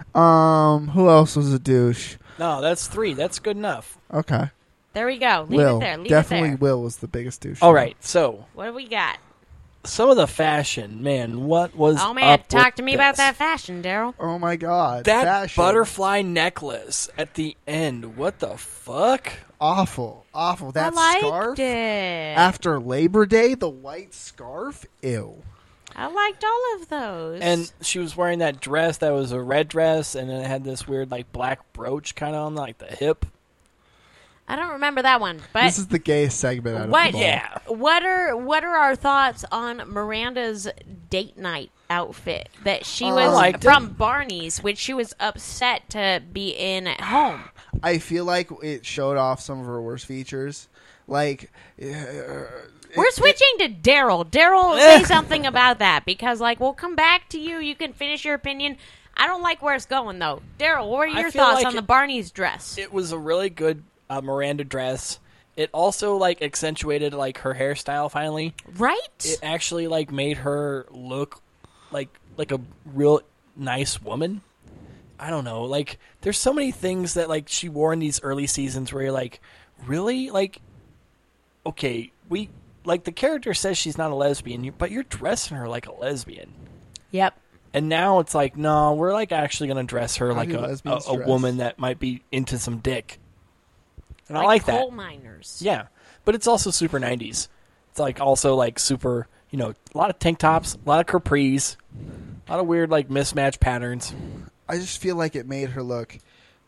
Um, who else was a douche? No, that's three. That's good enough. Okay, There we go. Leave Will it there. Leave definitely it there. Will was the biggest douche. All right, so What do we got? some of the fashion, man. What was Oh man, up talk with to me this? about that fashion, Daryl. Oh my god, That fashion. butterfly necklace at the end. What the fuck? awful, awful. That I liked scarf it. after Labor Day, the white scarf. Ew. I liked all of those. And she was wearing that dress that was a red dress, and then it had this weird like black brooch kind of on like the hip. I don't remember that one, but This is the gayest segment out what? of the ball. Yeah. What are what are our thoughts on Miranda's date night outfit that she I was liked it. from Barney's, which she was upset to be in at home? I feel like it showed off some of her worst features. Like, uh, We're switching to Daryl. Daryl, say something about that because, like, we'll come back to you. You can finish your opinion. I don't like where it's going though. Daryl, what are I your feel thoughts like on the it- Barney's dress? It was a really good uh, Miranda dress. It also like accentuated like her hairstyle. Finally, Right? it actually like made her look like like a real nice woman. I don't know. Like, there's so many things that like she wore in these early seasons where you're like, really? Like, okay, we like the character says she's not a lesbian, but you're dressing her like a lesbian. Yep. And now it's like, no, we're like actually going to dress her How like do a, a, lesbians a dress? woman that might be into some dick. And Like I like coal that. miners. Yeah. But it's also super nineties. It's like also like super, you know, a lot of tank tops, a lot of capris, a lot of weird like mismatched patterns. I just feel like it made her look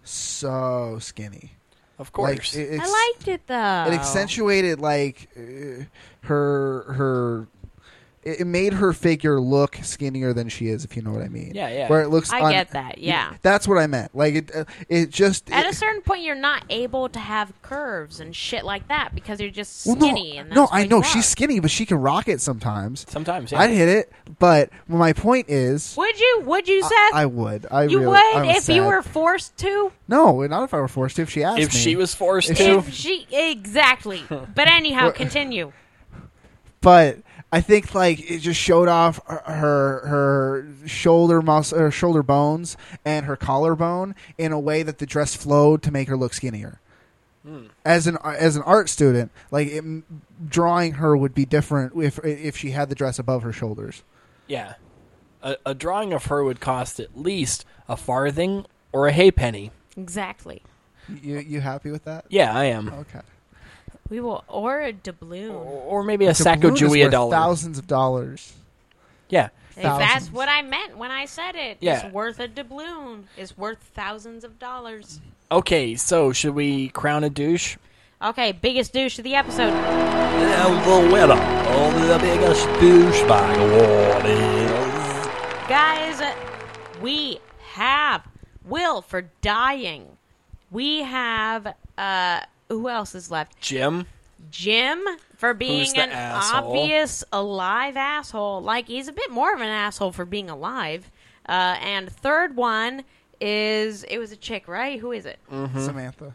so skinny. Of Like, course. it, I it's- liked it though. It accentuated like uh, her her. It it made her figure look skinnier than she is, if you know what I mean. Yeah, yeah. Where it looks. I un- get that, yeah. That's what I meant. Like it. Uh, it just. At it- a certain point, you're not able to have curves and shit like that because you're just well, skinny. no, and that's no, what I know you she's are. skinny, but she can rock it sometimes. Sometimes, yeah. I'd hit it, but my point is, Would you? Would you, Seth? I would. I you really, would I was if you sad. were forced to. No, not if I were forced to. If she asked if me. she was forced If to. If she exactly. But anyhow, What- continue. But I think like it just showed off her her, her shoulder muscle, her shoulder bones, and her collarbone in a way that the dress flowed to make her look skinnier. As an as an art student, like it, drawing her would be different if if she had the dress above her shoulders. Yeah. A, a drawing of her would cost at least a farthing or a halfpenny. Exactly. You you happy with that? Yeah, I am. Okay. We will or a doubloon. Or maybe a The balloon is Sacagawea worth dollar. Thousands of dollars. Yeah. If that's Thousands. what I meant when I said it. Yeah. It's worth a doubloon. It's worth thousands of dollars. Okay, so should we crown a douche? Okay, biggest douche of the episode. And the winner of the biggest douchebag award is... Guys, we have Will for dying. We have uh who else is left? Jim? Jim for being the an asshole? obvious alive asshole. Like he's a bit more of an asshole for being alive. Uh, and third one is it was a chick, right? Who is it? Mm-hmm. Samantha.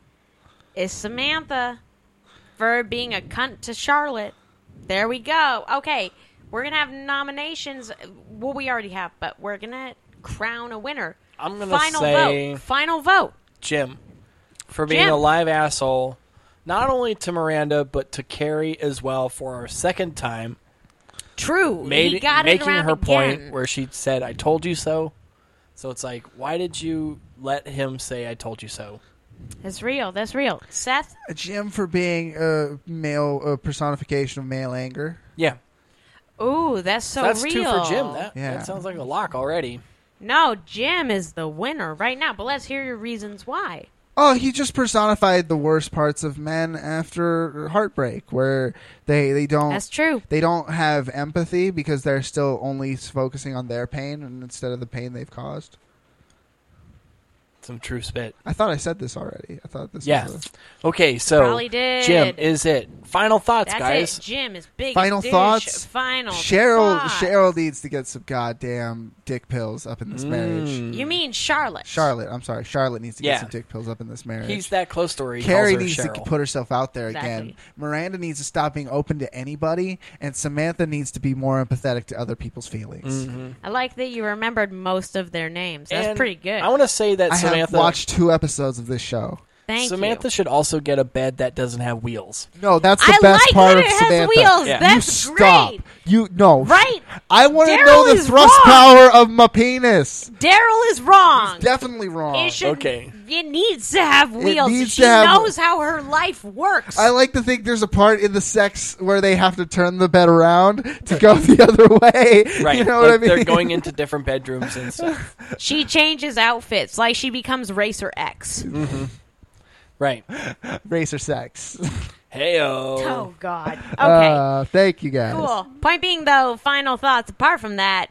Is Samantha for being a cunt to Charlotte. There we go. Okay, we're gonna have nominations. Well, we already have, but we're gonna crown a winner. I'm gonna Final say vote. Final vote. Jim for being Jim. a live asshole, not only to Miranda but to Carrie as well for our second time. True. Made, he got making it around her again. point where she said, "I told you so." So it's like, why did you let him say, "I told you so"? That's real. That's real. Seth? Jim for being a male a personification of male anger. Yeah. Ooh, that's so That's real. two for Jim. That, Yeah. that sounds like a lock already. No, Jim is the winner right now, but let's hear your reasons why. Oh, he just personified the worst parts of men after heartbreak, where they they don't. That's true. They don't have empathy because they're still only focusing on their pain and instead of the pain they've caused. some true spit. I thought I said this already. I thought this Yeah. was Okay, so Probably did. Jim, is it final thoughts, That's guys? it. Jim is big. Final dish. thoughts? Final Cheryl. thoughts. Cheryl needs to get some goddamn dick pills up in this marriage. You mean Charlotte? Charlotte. I'm sorry. Charlotte needs to Yeah. get some dick pills up in this marriage. He's that close to her. He Carrie calls needs her to Cheryl. put herself out there again. Exactly. Miranda needs to stop being open to anybody, and Samantha needs to be more empathetic to other people's feelings. Mhm. I like that you remembered most of their names. That's And pretty good. I want to say that I Samantha have watched two episodes of this show. Thank Samantha you. should also get a bed that doesn't have wheels. No, that's the I best like part that of it has Samantha. wheels. Yeah. That's you stop. great. You no. Right. I want to Daryl know the is thrust wrong. power of my penis. Daryl is wrong. Definitely wrong. It should. Okay. It needs to have wheels. needs she to have- knows how her life works. I like to think there's a part in the sex where they have to turn the bed around to go the other way. Right. You know like what I mean? They're going into different bedrooms and stuff. She changes outfits like she becomes Racer X. Mm-hmm. Right. Racer sex. Hey-o. Oh God. Okay. Uh, thank you guys. Cool. Point being, though, final thoughts. Apart from that,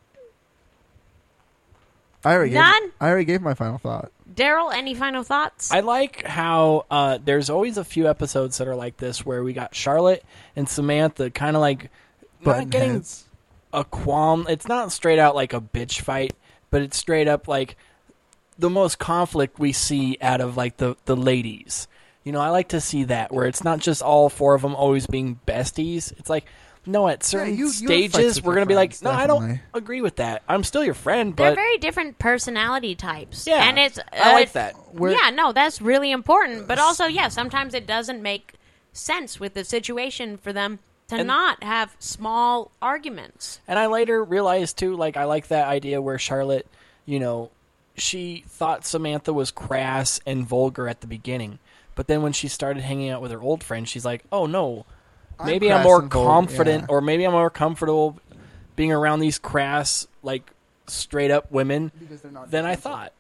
I already None? Gave, I already gave my final thought. Daryl, any final thoughts? I like how uh, there's always a few episodes that are like this where we got Charlotte and Samantha kind of like not Button getting heads. a qualm. It's not straight out like a bitch fight, but it's straight up like the most conflict we see out of like the, the ladies. You know, I like to see that where it's not just all four of them always being besties. It's like, no, at certain you- you have fights stages with we're your going to be like, friends, no, I don't definitely. agree with that. I'm still your friend, They're but very different personality types. Yeah, and it's uh, I like that. We're- yeah, no, that's really important. But also, yeah, sometimes it doesn't make sense with the situation for them to And- not have small arguments. And I later realized, too, like, I like that idea where Charlotte, you know, she thought Samantha was crass and vulgar at the beginning. But then when she started hanging out with her old friend, she's like, oh, no, I'm maybe I'm, crass more and vulgar, confident, yeah. or maybe I'm more comfortable being around these crass, like, straight-up women than I thought.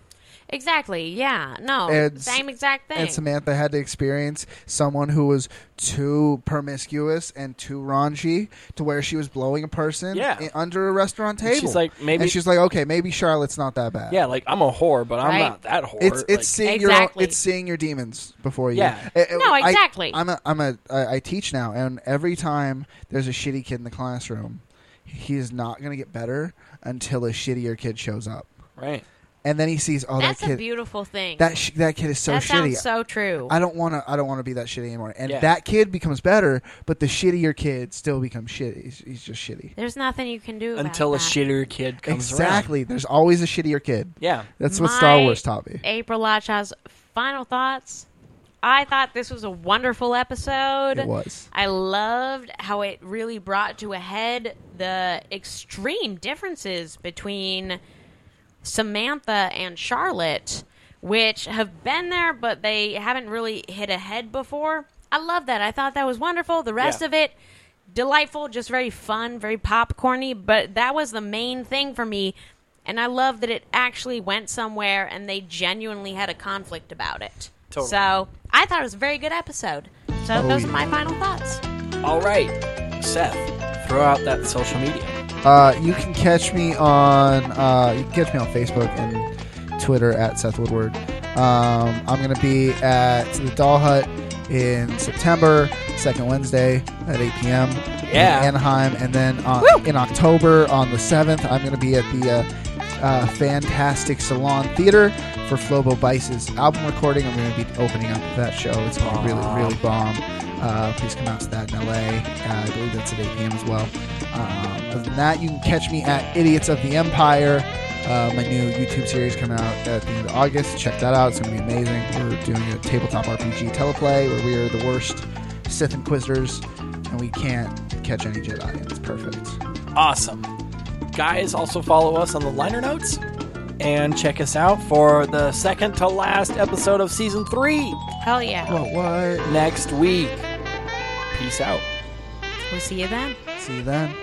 Exactly. Yeah. No. And- same exact thing. And Samantha had to experience someone who was too promiscuous and too raunchy to where she was blowing a person Yeah. i- under a restaurant And table. she's like, maybe- and she's like, okay, maybe Charlotte's not that bad. Yeah, like, I'm a whore, but I'm Right. not that whore. It's it's Like, seeing your own, Exactly. it's seeing your demons before you. Yeah. Uh, No, I- exactly. I'm a I'm a I, I teach now, and every time there's a shitty kid in the classroom, he is not going to get better until a shittier kid shows up, right. and then he sees, oh, That's that kid, a beautiful thing. that sh- that kid is so that shitty. sounds so true. I don't want to. I don't want to be that shitty anymore. And Yeah. that kid becomes better, but the shittier kid still becomes shitty. He's, he's just shitty. There's nothing you can do about Until a that. shittier kid comes Exactly. around. There's always a shittier kid. Yeah. That's what Star My Wars taught me. April Lachaw's final thoughts. I thought this was a wonderful episode. It was. I loved how it really brought to a head the extreme differences between Samantha and Charlotte, which have been there, but they haven't really hit a head before. I love that. I thought that was wonderful. The rest Yeah. of it, delightful, just very fun, very popcorny, but that was the main thing for me. And I love that it actually went somewhere and they genuinely had a conflict about it. Totally. So I thought it was a very good episode. So Oh, those yeah. are my final thoughts. All right, Seth, throw out that social media. Uh, you can catch me on. Uh, you can catch me on Facebook and Twitter at Seth Woodward. Um, I'm gonna be at the Doll Hut in September, second Wednesday at eight p.m. Yeah. in Anaheim, and then uh, in October on the seventh, I'm gonna be at the uh, uh, Fantastic Salon Theater for Flobo Bice's album recording. I'm gonna be opening up that show. It's gonna be really, really bomb. Uh, please come out to that in L A. Uh, I believe that's at eight p.m. as well. Um, other than that, you can catch me at Idiots of the Empire. Uh, my new YouTube series coming out at the end of August. Check that out. It's going to be amazing. We're doing a tabletop R P G teleplay where we are the worst Sith Inquisitors, and we can't catch any Jedi. It's perfect. Awesome. Guys, also follow us on the liner notes and check us out for the second to last episode of season three Hell yeah. What? What? next week. Peace out. We'll see you then. See you then.